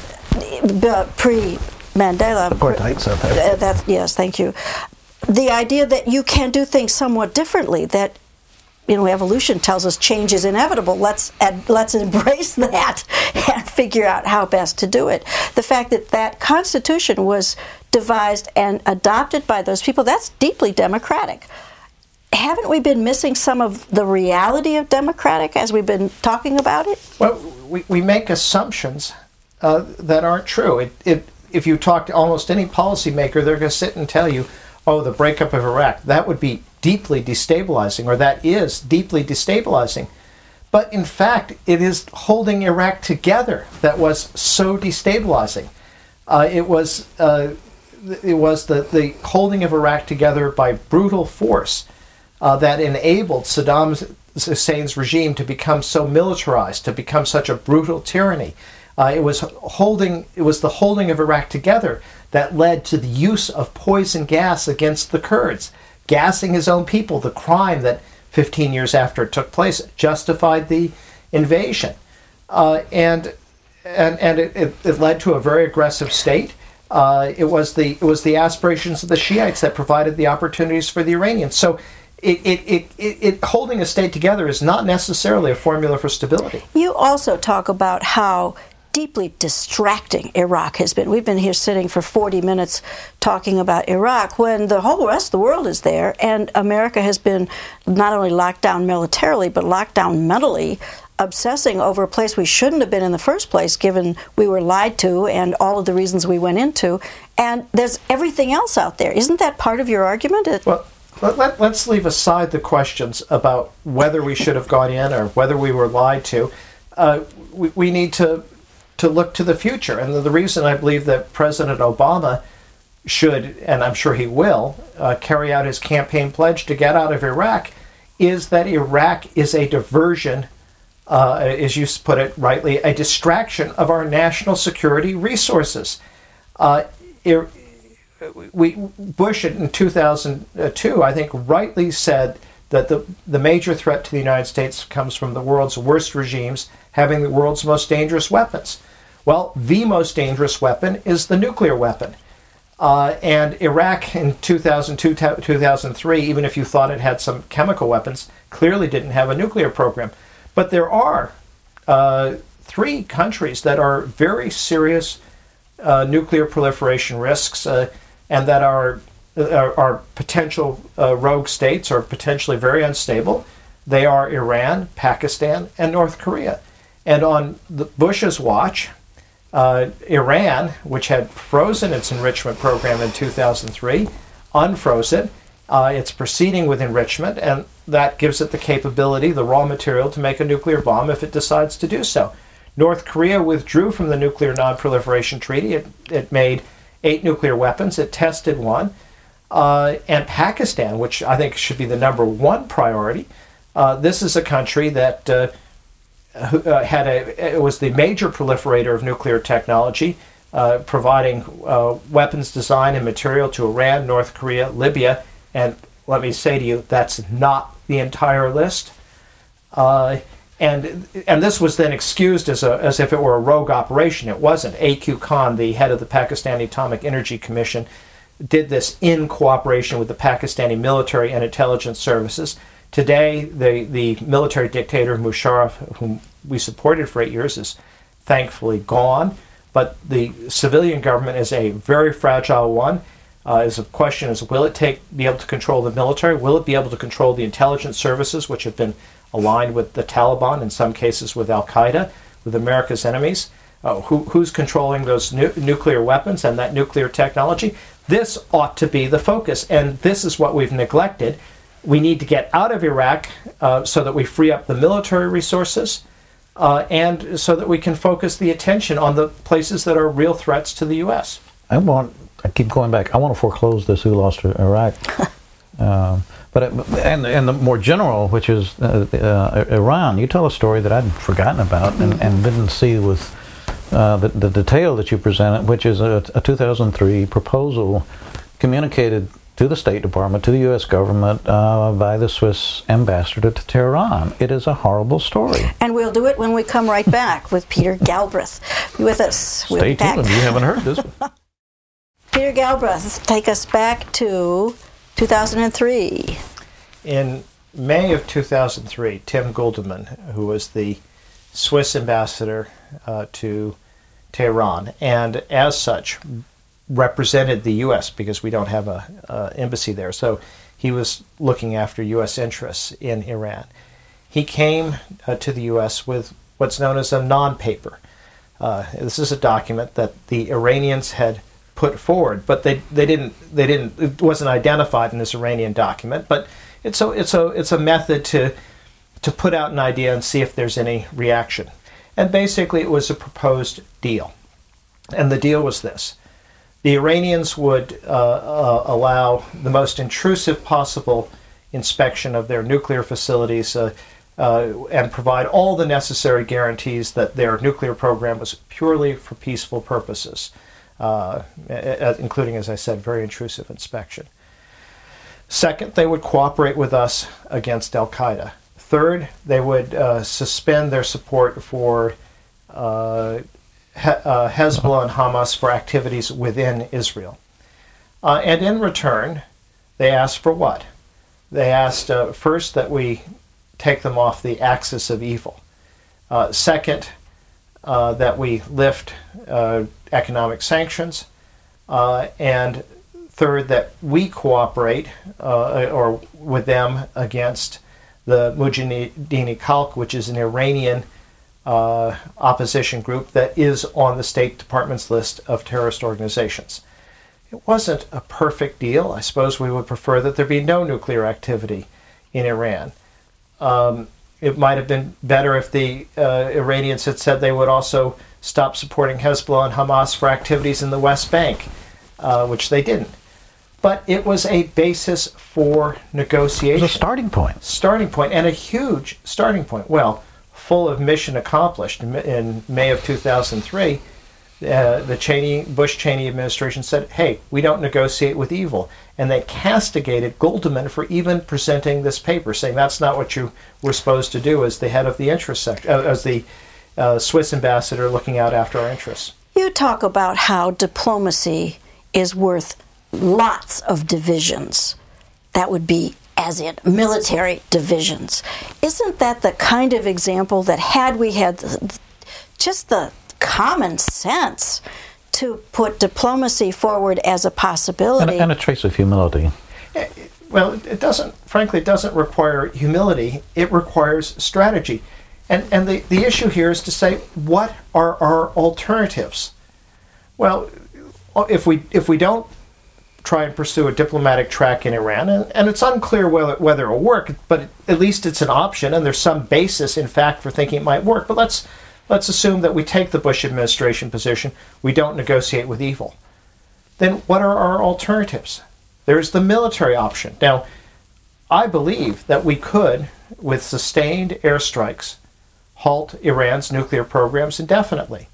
S4: pre-Mandela.
S3: Apartheid South Africa.
S4: Uh, that's, yes, thank you. The idea that you can do things somewhat differently, that, you know, evolution tells us change is inevitable. Let's ad, let's embrace that and figure out how best to do it. The fact that that Constitution was devised and adopted by those people, that's deeply democratic. Haven't we been missing some of the reality of democratic as we've been talking about it?
S2: Well, we, we make assumptions uh, that aren't true. It, it, if you talk to almost any policymaker, they're going to sit and tell you, oh, the breakup of Iraq, that would be deeply destabilizing, or that is deeply destabilizing. But in fact, it is holding Iraq together that was so destabilizing. Uh, it was uh, it was the, the holding of Iraq together by brutal force uh, that enabled Saddam's Hussein's regime to become so militarized, to become such a brutal tyranny. Uh, it was holding, it was the holding of Iraq together that led to the use of poison gas against the Kurds, gassing his own people. The crime that fifteen years after it took place justified the invasion, uh, and and and it, it, it led to a very aggressive state. Uh, it was the it was the aspirations of the Shiites that provided the opportunities for the Iranians. So. It, it, it, it, it holding a state together is not necessarily a formula for stability.
S4: You also talk about how deeply distracting Iraq has been. We've been here sitting for forty minutes talking about Iraq when the whole rest of the world is there, and America has been not only locked down militarily, but locked down mentally, obsessing over a place we shouldn't have been in the first place, given we were lied to and all of the reasons we went into. And there's everything else out there. Isn't that part of your argument? It,
S2: well, Let, let, let's leave aside the questions about whether we should have gone in or whether we were lied to. Uh, we, we need to to look to the future. And the, the reason I believe that President Obama should, and I'm sure he will, uh, carry out his campaign pledge to get out of Iraq is that Iraq is a diversion, uh, as you put it rightly, a distraction of our national security resources. Uh, it, We, Bush in two thousand two, I think, rightly said that the, the major threat to the United States comes from the world's worst regimes having the world's most dangerous weapons. Well, the most dangerous weapon is the nuclear weapon. Uh, and Iraq in two thousand two, two thousand three, even if you thought it had some chemical weapons, clearly didn't have a nuclear program. But there are uh, three countries that are very serious uh, nuclear proliferation risks, uh, and that are, are, are potential uh, rogue states or potentially very unstable. They are Iran, Pakistan, and North Korea. And on the Bush's watch, uh, Iran, which had frozen its enrichment program in two thousand three, unfroze it. Uh, it's proceeding with enrichment, and that gives it the capability, the raw material, to make a nuclear bomb if it decides to do so. North Korea withdrew from the Nuclear Non-Proliferation Treaty. It, it made eight nuclear weapons. It tested one. Uh, and Pakistan, which I think should be the number one priority, uh, this is a country that uh, uh, had a, it was the major proliferator of nuclear technology, uh, providing uh, weapons design and material to Iran, North Korea, Libya, and let me say to you, that's not the entire list. Uh, and and this was then excused as a as if it were a rogue operation. It wasn't. A Q Khan, the head of the Pakistani Atomic Energy Commission, did this in cooperation with the Pakistani military and intelligence services. Today, the, the military dictator Musharraf, whom we supported for eight years, is thankfully gone. But the civilian government is a very fragile one. Uh, is a question is, will it take be able to control the military? Will it be able to control the intelligence services, which have been aligned with the Taliban, in some cases with Al-Qaeda, with America's enemies? Uh, who, who's controlling those nu- nuclear weapons and that nuclear technology? This ought to be the focus, and this is what we've neglected. We need to get out of Iraq uh, so that we free up the military resources uh, and so that we can focus the attention on the places that are real threats to the U S.
S3: I want, I keep going back, I want to foreclose this who lost Iraq. um, but it, and, and the more general, which is uh, uh, Iran, you tell a story that I'd forgotten about and, and didn't see with Uh, the, the detail that you presented, which is a, a two thousand three proposal communicated to the State Department, to the U S government, uh, by the Swiss ambassador to Tehran. It is a horrible story.
S4: And we'll do it when we come right back with Peter Galbraith. Be with us. We'll
S3: Stay tuned. You haven't heard this one.
S4: Peter Galbraith, take us back to two thousand three.
S2: In May of two thousand three, Tim Guldemann, who was the Swiss ambassador uh, to Tehran, and as such represented the U S because we don't have a, a embassy there. So he was looking after U S interests in Iran. He came uh, to the U S with what's known as a non-paper. Uh, this is a document that the Iranians had put forward, but they they didn't they didn't it wasn't identified in this Iranian document. But it's a it's a it's a method to to put out an idea and see if there's any reaction. And basically it was a proposed deal. And the deal was this. The Iranians would uh, uh, allow the most intrusive possible inspection of their nuclear facilities, uh, uh, and provide all the necessary guarantees that their nuclear program was purely for peaceful purposes, uh, including, as I said, very intrusive inspection. Second, they would cooperate with us against al-Qaeda. Third, they would uh, suspend their support for uh, he- uh, Hezbollah and Hamas for activities within Israel. Uh, and in return, they asked for what? They asked uh, first that we take them off the axis of evil. Uh, second, uh, that we lift uh, economic sanctions. Uh, and third, that we cooperate uh, or with them against the Mujahideen Khalq, which is an Iranian uh, opposition group that is on the State Department's list of terrorist organizations. It wasn't a perfect deal. I suppose we would prefer that there be no nuclear activity in Iran. Um, it might have been better if the uh, Iranians had said they would also stop supporting Hezbollah and Hamas for activities in the West Bank, uh, which they didn't. But it was a basis for negotiation.
S3: It was a starting point.
S2: Starting point, and a huge starting point. Well, full of mission accomplished. In May of two thousand three, uh, the Cheney, Bush-Cheney administration said, hey, we don't negotiate with evil. And they castigated Goldman for even presenting this paper, saying that's not what you were supposed to do as the head of the interest sector, uh, as the uh, Swiss ambassador looking out after our interests.
S4: You talk about how diplomacy is worth lots of divisions. That would be as in military divisions. Isn't that the kind of example that had we had the, just the common sense to put diplomacy forward as a possibility?
S3: And, and a trace of humility.
S2: Well, it doesn't, frankly, it doesn't require humility. It requires strategy. And, and the, the issue here is to say, what are our alternatives? Well, if we if we don't try and pursue a diplomatic track in Iran, and, and it's unclear whether, whether it will work, but at least it's an option, and there's some basis, in fact, for thinking it might work. But let's let's assume that we take the Bush administration position, we don't negotiate with evil. Then what are our alternatives? There's the military option. Now, I believe that we could, with sustained airstrikes, halt Iran's nuclear programs indefinitely.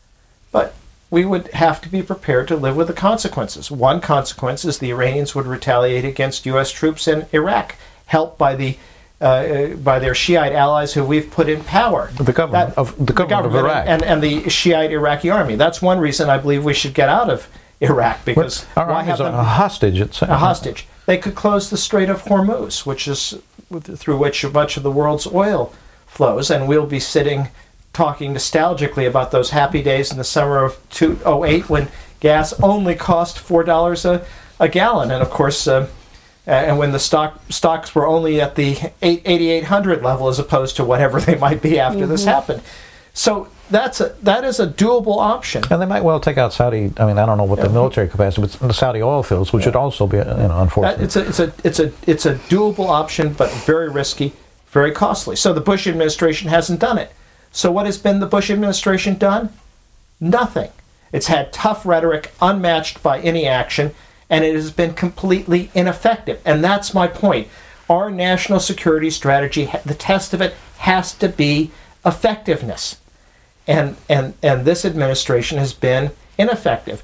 S2: But we would have to be prepared to live with the consequences. One consequence is the Iranians would retaliate against U S troops in Iraq, helped by the uh, by their Shiite allies who we've put in power.
S3: The government
S2: that,
S3: of the government,
S2: the government
S3: of Iraq
S2: and, and the Shiite Iraqi army. That's one reason I believe we should get out of Iraq, because
S3: our
S2: why
S3: army is
S2: have them
S3: a hostage? It's
S2: a hostage. They could close the Strait of Hormuz, which is through which much of the world's oil flows, and we'll be sitting talking nostalgically about those happy days in the summer of two thousand eight when gas only cost four dollars a, a gallon. And of course, uh, and when the stock stocks were only at the eighty-eight hundred level as opposed to whatever they might be after mm-hmm. this happened. So that's a, that is a doable option.
S3: And they might well take out Saudi, I mean, I don't know what yeah. the military capacity, but the Saudi oil fields, which yeah. would also be, you know, unfortunate.
S2: It's a, it's a, it's a, it's a doable option, but very risky, very costly. So the Bush administration hasn't done it. So what has been the Bush administration done? Nothing. It's had tough rhetoric unmatched by any action, and it has been completely ineffective. And that's my point. Our national security strategy, the test of it has to be effectiveness. And and and this administration has been ineffective.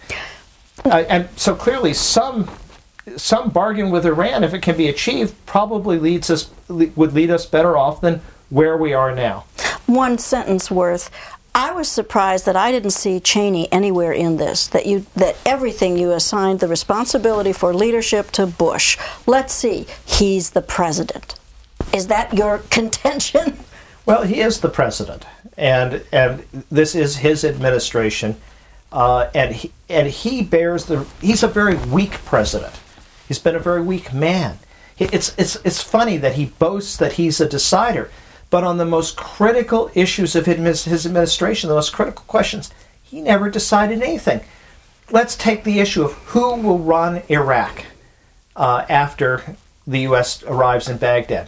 S2: Uh, and so clearly some some bargain with Iran, if it can be achieved, probably leads us would lead us better off than where we are now.
S4: One sentence worth. I was surprised that I didn't see Cheney anywhere in this, that you that everything you assigned the responsibility for leadership to Bush. Let's see, he's the president. Is that your contention?
S2: Well, he is the president, and and this is his administration, uh, and he and he bears the. He's a very weak president. He's been a very weak man. He, it's it's it's funny that he boasts that he's a decider. But on the most critical issues of his administration, the most critical questions, he never decided anything. Let's take the issue of who will run Iraq uh, after the U S arrives in Baghdad.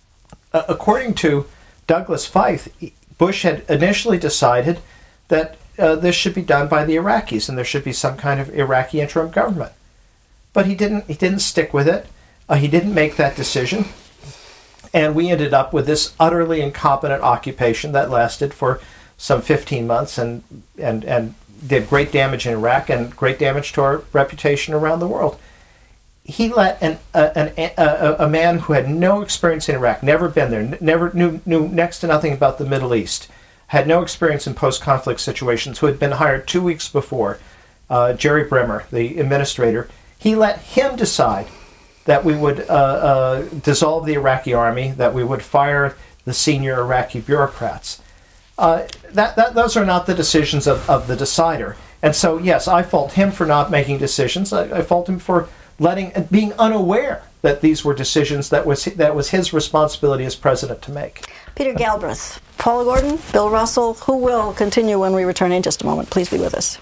S2: Uh, according to Douglas Feith, Bush had initially decided that uh, this should be done by the Iraqis and there should be some kind of Iraqi interim government. But he didn't. He didn't stick with it. Uh, he didn't make that decision. And we ended up with this utterly incompetent occupation that lasted for some fifteen months and, and, and did great damage in Iraq and great damage to our reputation around the world. He let an, uh, an, a, a man who had no experience in Iraq, never been there, never knew, knew next to nothing about the Middle East, had no experience in post-conflict situations, who had been hired two weeks before, uh, Jerry Bremer, the administrator, he let him decide that we would uh, uh, dissolve the Iraqi army, that we would fire the senior Iraqi bureaucrats. Uh, that, that those are not the decisions of, of the decider. And so, yes, I fault him for not making decisions. I, I fault him for letting, being unaware that these were decisions that was that was his responsibility as president to make.
S4: Peter Galbraith, Paula Gordon, Bill Russell, who will continue when we return in just a moment. Please be with us.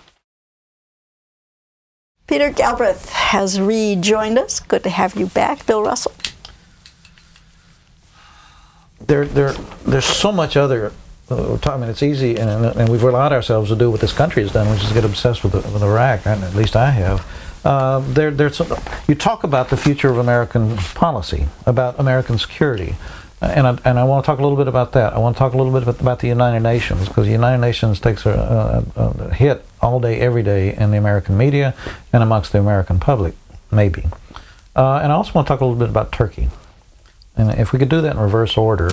S4: Peter Galbraith has rejoined us. Good to have you back. Bill Russell.
S3: There, there, there's so much other. Uh, I mean, it's easy, and, and we've allowed ourselves to do what this country has done, which is get obsessed with, with Iraq. And at least I have. Uh, there, there's some, you talk about the future of American policy, about American security, uh, and I, and I want to talk a little bit about that. I want to talk a little bit about, about the United Nations, because the United Nations takes a, a, a hit all day, every day in the American media and amongst the American public, maybe. Uh, and I also want to talk a little bit about Turkey, and if we could do that in reverse order,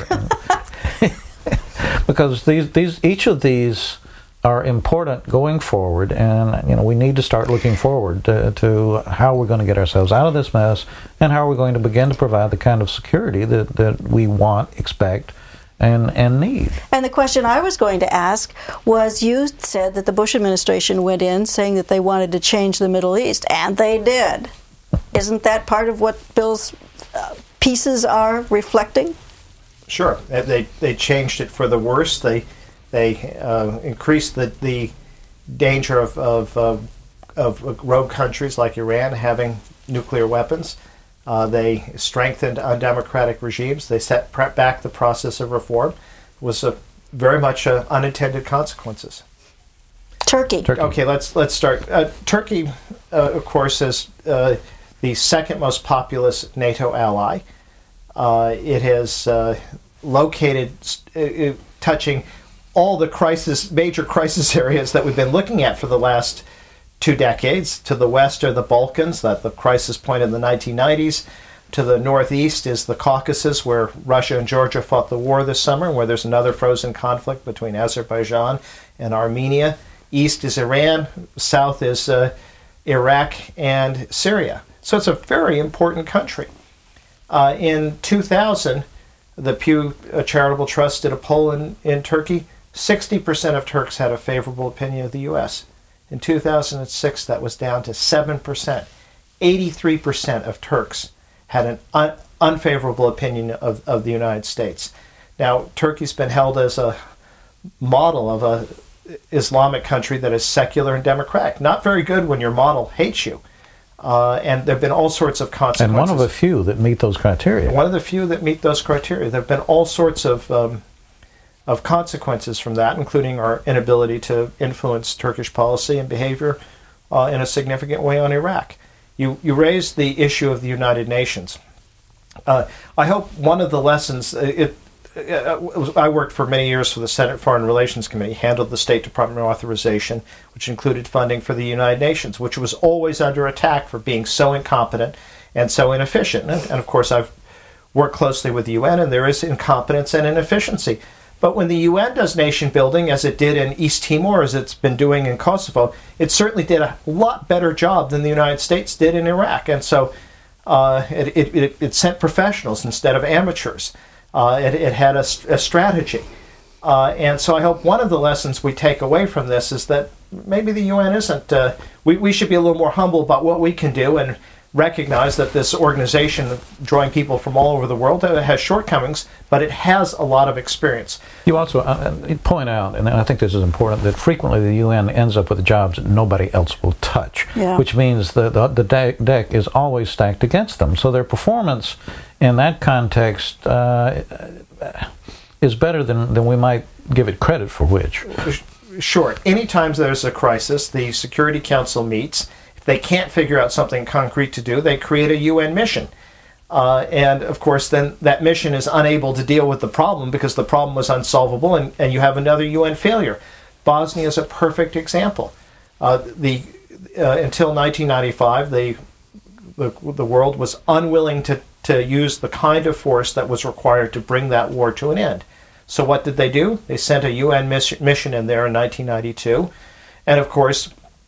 S3: because these, these, each of these are important going forward, and you know we need to start looking forward to, to how we're going to get ourselves out of this mess, and how we're going to begin to provide the kind of security that, that we want, expect, and and need.
S4: And the question I was going to ask was, you said that the Bush administration went in saying that they wanted to change the Middle East, and they did. Isn't that part of what Bill's uh, pieces are reflecting? Sure.
S2: They they changed it for the worse. They They uh, increased the, the danger of of, uh, of rogue countries like Iran having nuclear weapons. Uh, they strengthened undemocratic regimes. They set back the process of reform. It was a, very much uh, unintended consequences.
S4: Turkey.
S3: Turkey.
S2: Okay, let's let's start. Uh, Turkey, uh, of course, is uh, the second most populous NATO ally. Uh, it has uh, located, uh, touching all the crisis, major crisis areas that we've been looking at for the last two decades. To the west are the Balkans, that the crisis point in the nineteen nineties. To the northeast is the Caucasus, where Russia and Georgia fought the war this summer, where there's another frozen conflict between Azerbaijan and Armenia. East is Iran, south is uh, Iraq and Syria. So it's a very important country. Uh, in two thousand, the Pew Charitable Trust did a poll in, in Turkey. sixty percent of Turks had a favorable opinion of the U S. In two thousand six, that was down to seven percent. eighty-three percent of Turks had an un- unfavorable opinion of, of the United States. Now, Turkey's been held as a model of a Islamic country that is secular and democratic. Not very good when your model hates you. Uh, and there have been all sorts of consequences.
S3: And one of the few that meet those criteria.
S2: One of the few that meet those criteria. There have been all sorts of um, of consequences from that, including our inability to influence Turkish policy and behavior uh, in a significant way on Iraq. You you raised the issue of the United Nations. Uh, I hope one of the lessons, it, it, I worked for many years for the Senate Foreign Relations Committee, handled the State Department authorization, which included funding for the United Nations, which was always under attack for being so incompetent and so inefficient. And, and of course, I've worked closely with the U N, and there is incompetence and inefficiency. But when the U N does nation building, as it did in East Timor, as it's been doing in Kosovo, it certainly did a lot better job than the United States did in Iraq. And so uh, it, it, it sent professionals instead of amateurs. Uh, it, it had a, a strategy. Uh, and so I hope one of the lessons we take away from this is that maybe the U N isn't, uh, we, we should be a little more humble about what we can do and recognize that this organization, drawing people from all over the world, uh, has shortcomings, but it has a lot of experience.
S3: You also uh, point out, and I think this is important, that frequently the U N ends up with jobs that nobody else will touch, yeah. which means that the, the deck, deck is always stacked against them. So their performance in that context uh, is better than, than we might give it credit for, which.
S2: Sure. Anytime there's a crisis, the Security Council meets. If they can't figure out something concrete to do, they create a U N mission. Uh, and of course, then that mission is unable to deal with the problem because the problem was unsolvable, and, and you have another U N failure. Bosnia is a perfect example. Uh, the uh, until nineteen ninety-five, the, the the world was unwilling to, to use the kind of force that was required to bring that war to an end. So what did they do? They sent a U N miss- mission in there in nineteen ninety-two, and of course,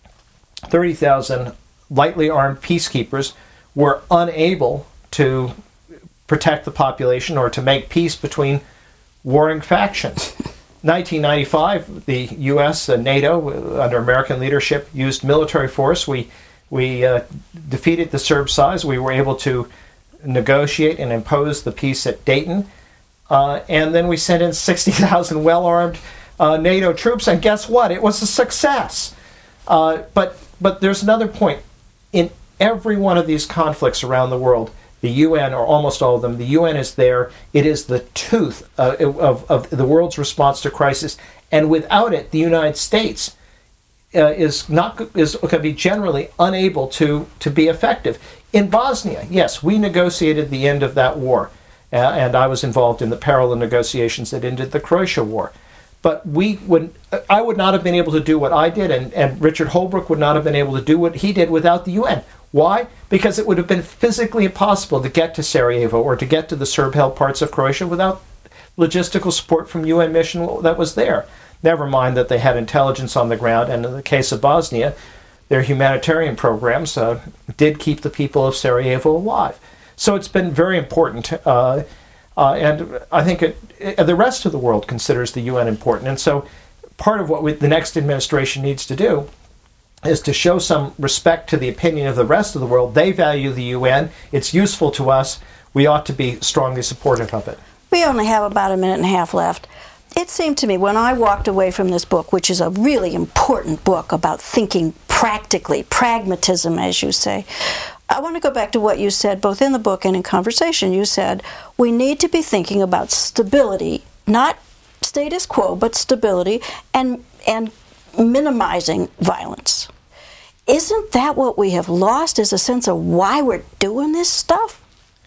S2: thirty thousand lightly armed peacekeepers were unable to protect the population or to make peace between warring factions. nineteen ninety-five, the U S and NATO, under American leadership, used military force. We we uh, defeated the Serb sides. We were able to negotiate and impose the peace at Dayton. Uh, and then we sent in sixty thousand well-armed uh, NATO troops, and guess what? It was a success. Uh, but but there's another point. In every one of these conflicts around the world, the U N, or almost all of them, the U N is there. It is the tooth uh, of, of the world's response to crisis. And without it, the United States uh, is not is going to be generally unable to, to be effective. In Bosnia, yes, we negotiated the end of that war. Uh, and I was involved in the parallel negotiations that ended the Croatia War. But we would, I would not have been able to do what I did, and, and Richard Holbrooke would not have been able to do what he did without the U N. Why? Because it would have been physically impossible to get to Sarajevo or to get to the Serb-held parts of Croatia without logistical support from U N mission that was there. Never mind that they had intelligence on the ground, and in the case of Bosnia, their humanitarian programs uh, did keep the people of Sarajevo alive. So it's been very important, uh, uh, and I think it, it, the rest of the world considers the U N important. And so part of what we, the next administration needs to do is to show some respect to the opinion of the rest of the world. They value the U N. It's useful to us. We ought to be strongly supportive of it.
S4: We only have about a minute and a half left. It seemed to me when I walked away from this book, which is a really important book about thinking practically, pragmatism, as you say, I want to go back to what you said both in the book and in conversation. You said we need to be thinking about stability, not status quo, but stability, and and minimizing violence. Isn't that what we have lost, is a sense of why we're doing this stuff?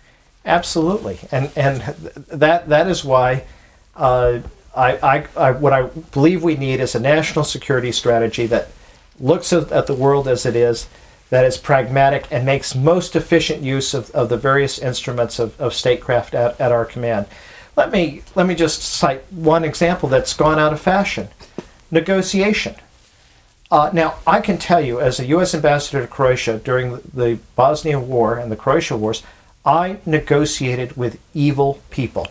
S2: Absolutely, and and that that is why uh, I, I, I what I believe we need is a national security strategy that looks at, at the world as it is, that is pragmatic and makes most efficient use of, of the various instruments of, of statecraft at, at our command. Let me let me just cite one example that's gone out of fashion: negotiation. Uh, now, I can tell you, as a U S ambassador to Croatia during the Bosnia War and the Croatia Wars, I negotiated with evil people.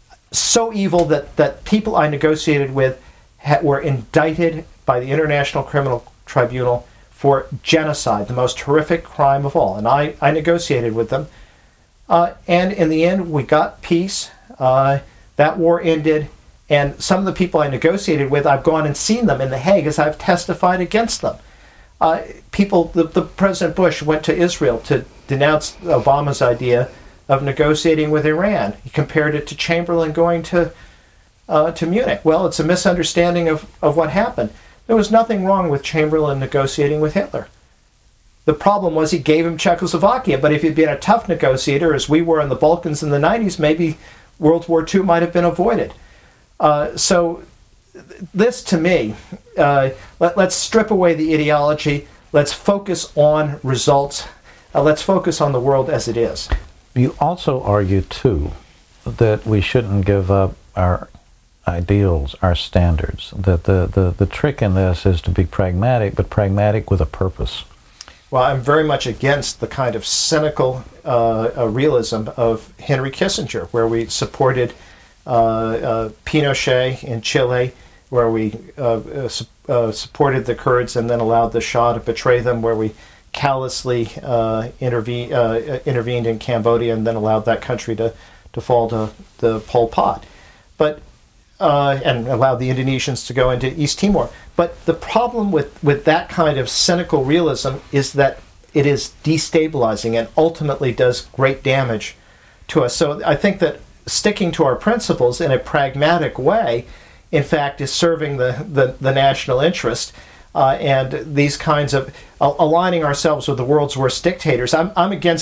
S2: So evil that, that people I negotiated with ha- were indicted by the International Criminal Tribunal for genocide, the most horrific crime of all. And I, I negotiated with them. Uh, and in the end, we got peace. Uh, that war ended. And some of the people I negotiated with, I've gone and seen them in The Hague as I've testified against them. Uh, people, the, the President Bush went to Israel to denounce Obama's idea of negotiating with Iran. He compared it to Chamberlain going to uh, to Munich. Well, it's a misunderstanding of, of what happened. There was nothing wrong with Chamberlain negotiating with Hitler. The problem was he gave him Czechoslovakia, but if he'd been a tough negotiator, as we were in the Balkans in the nineties, maybe World War Two might have been avoided. Uh, so this, to me, uh, let, let's strip away the ideology. Let's focus on results. Uh, let's focus on the world as it is.
S3: You also argue, too, that we shouldn't give up our ideals, our standards, that the, the, the trick in this is to be pragmatic, but pragmatic with a purpose.
S2: Well, I'm very much against the kind of cynical uh, uh, realism of Henry Kissinger, where we supported uh, uh, Pinochet in Chile, where we uh, uh, su- uh, supported the Kurds and then allowed the Shah to betray them, where we callously uh, intervene, uh, intervened in Cambodia and then allowed that country to, to fall to the Pol Pot, but uh, and allowed the Indonesians to go into East Timor. But the problem with, with that kind of cynical realism is that it is destabilizing and ultimately does great damage to us. So I think that sticking to our principles in a pragmatic way, in fact, is serving the, the, the national interest. Uh, and these kinds of uh, aligning ourselves with the world's worst dictators. I'm, I'm against it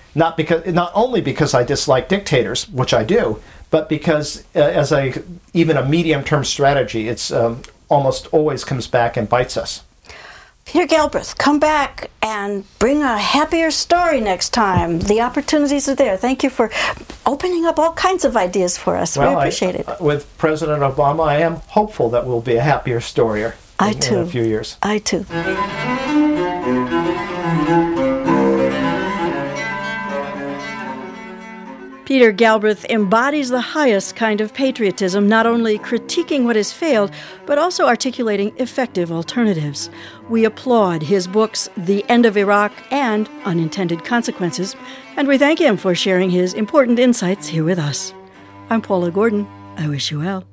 S2: not because not only because I dislike dictators, which I do, but because uh, as a even a medium-term strategy, it's um, almost always comes back and bites us.
S4: Peter Galbraith, come back and bring a happier story next time. The opportunities are there. Thank you for opening up all kinds of ideas for us.
S2: Well,
S4: we appreciate
S2: I,
S4: it.
S2: With President Obama, I am hopeful that we'll be a happier story
S4: I
S2: in,
S4: too.
S2: in a few years.
S4: I too.
S1: Peter Galbraith embodies the highest kind of patriotism, not only critiquing what has failed, but also articulating effective alternatives. We applaud his books, The End of Iraq and Unintended Consequences, and we thank him for sharing his important insights here with us. I'm Paula Gordon. I wish you well.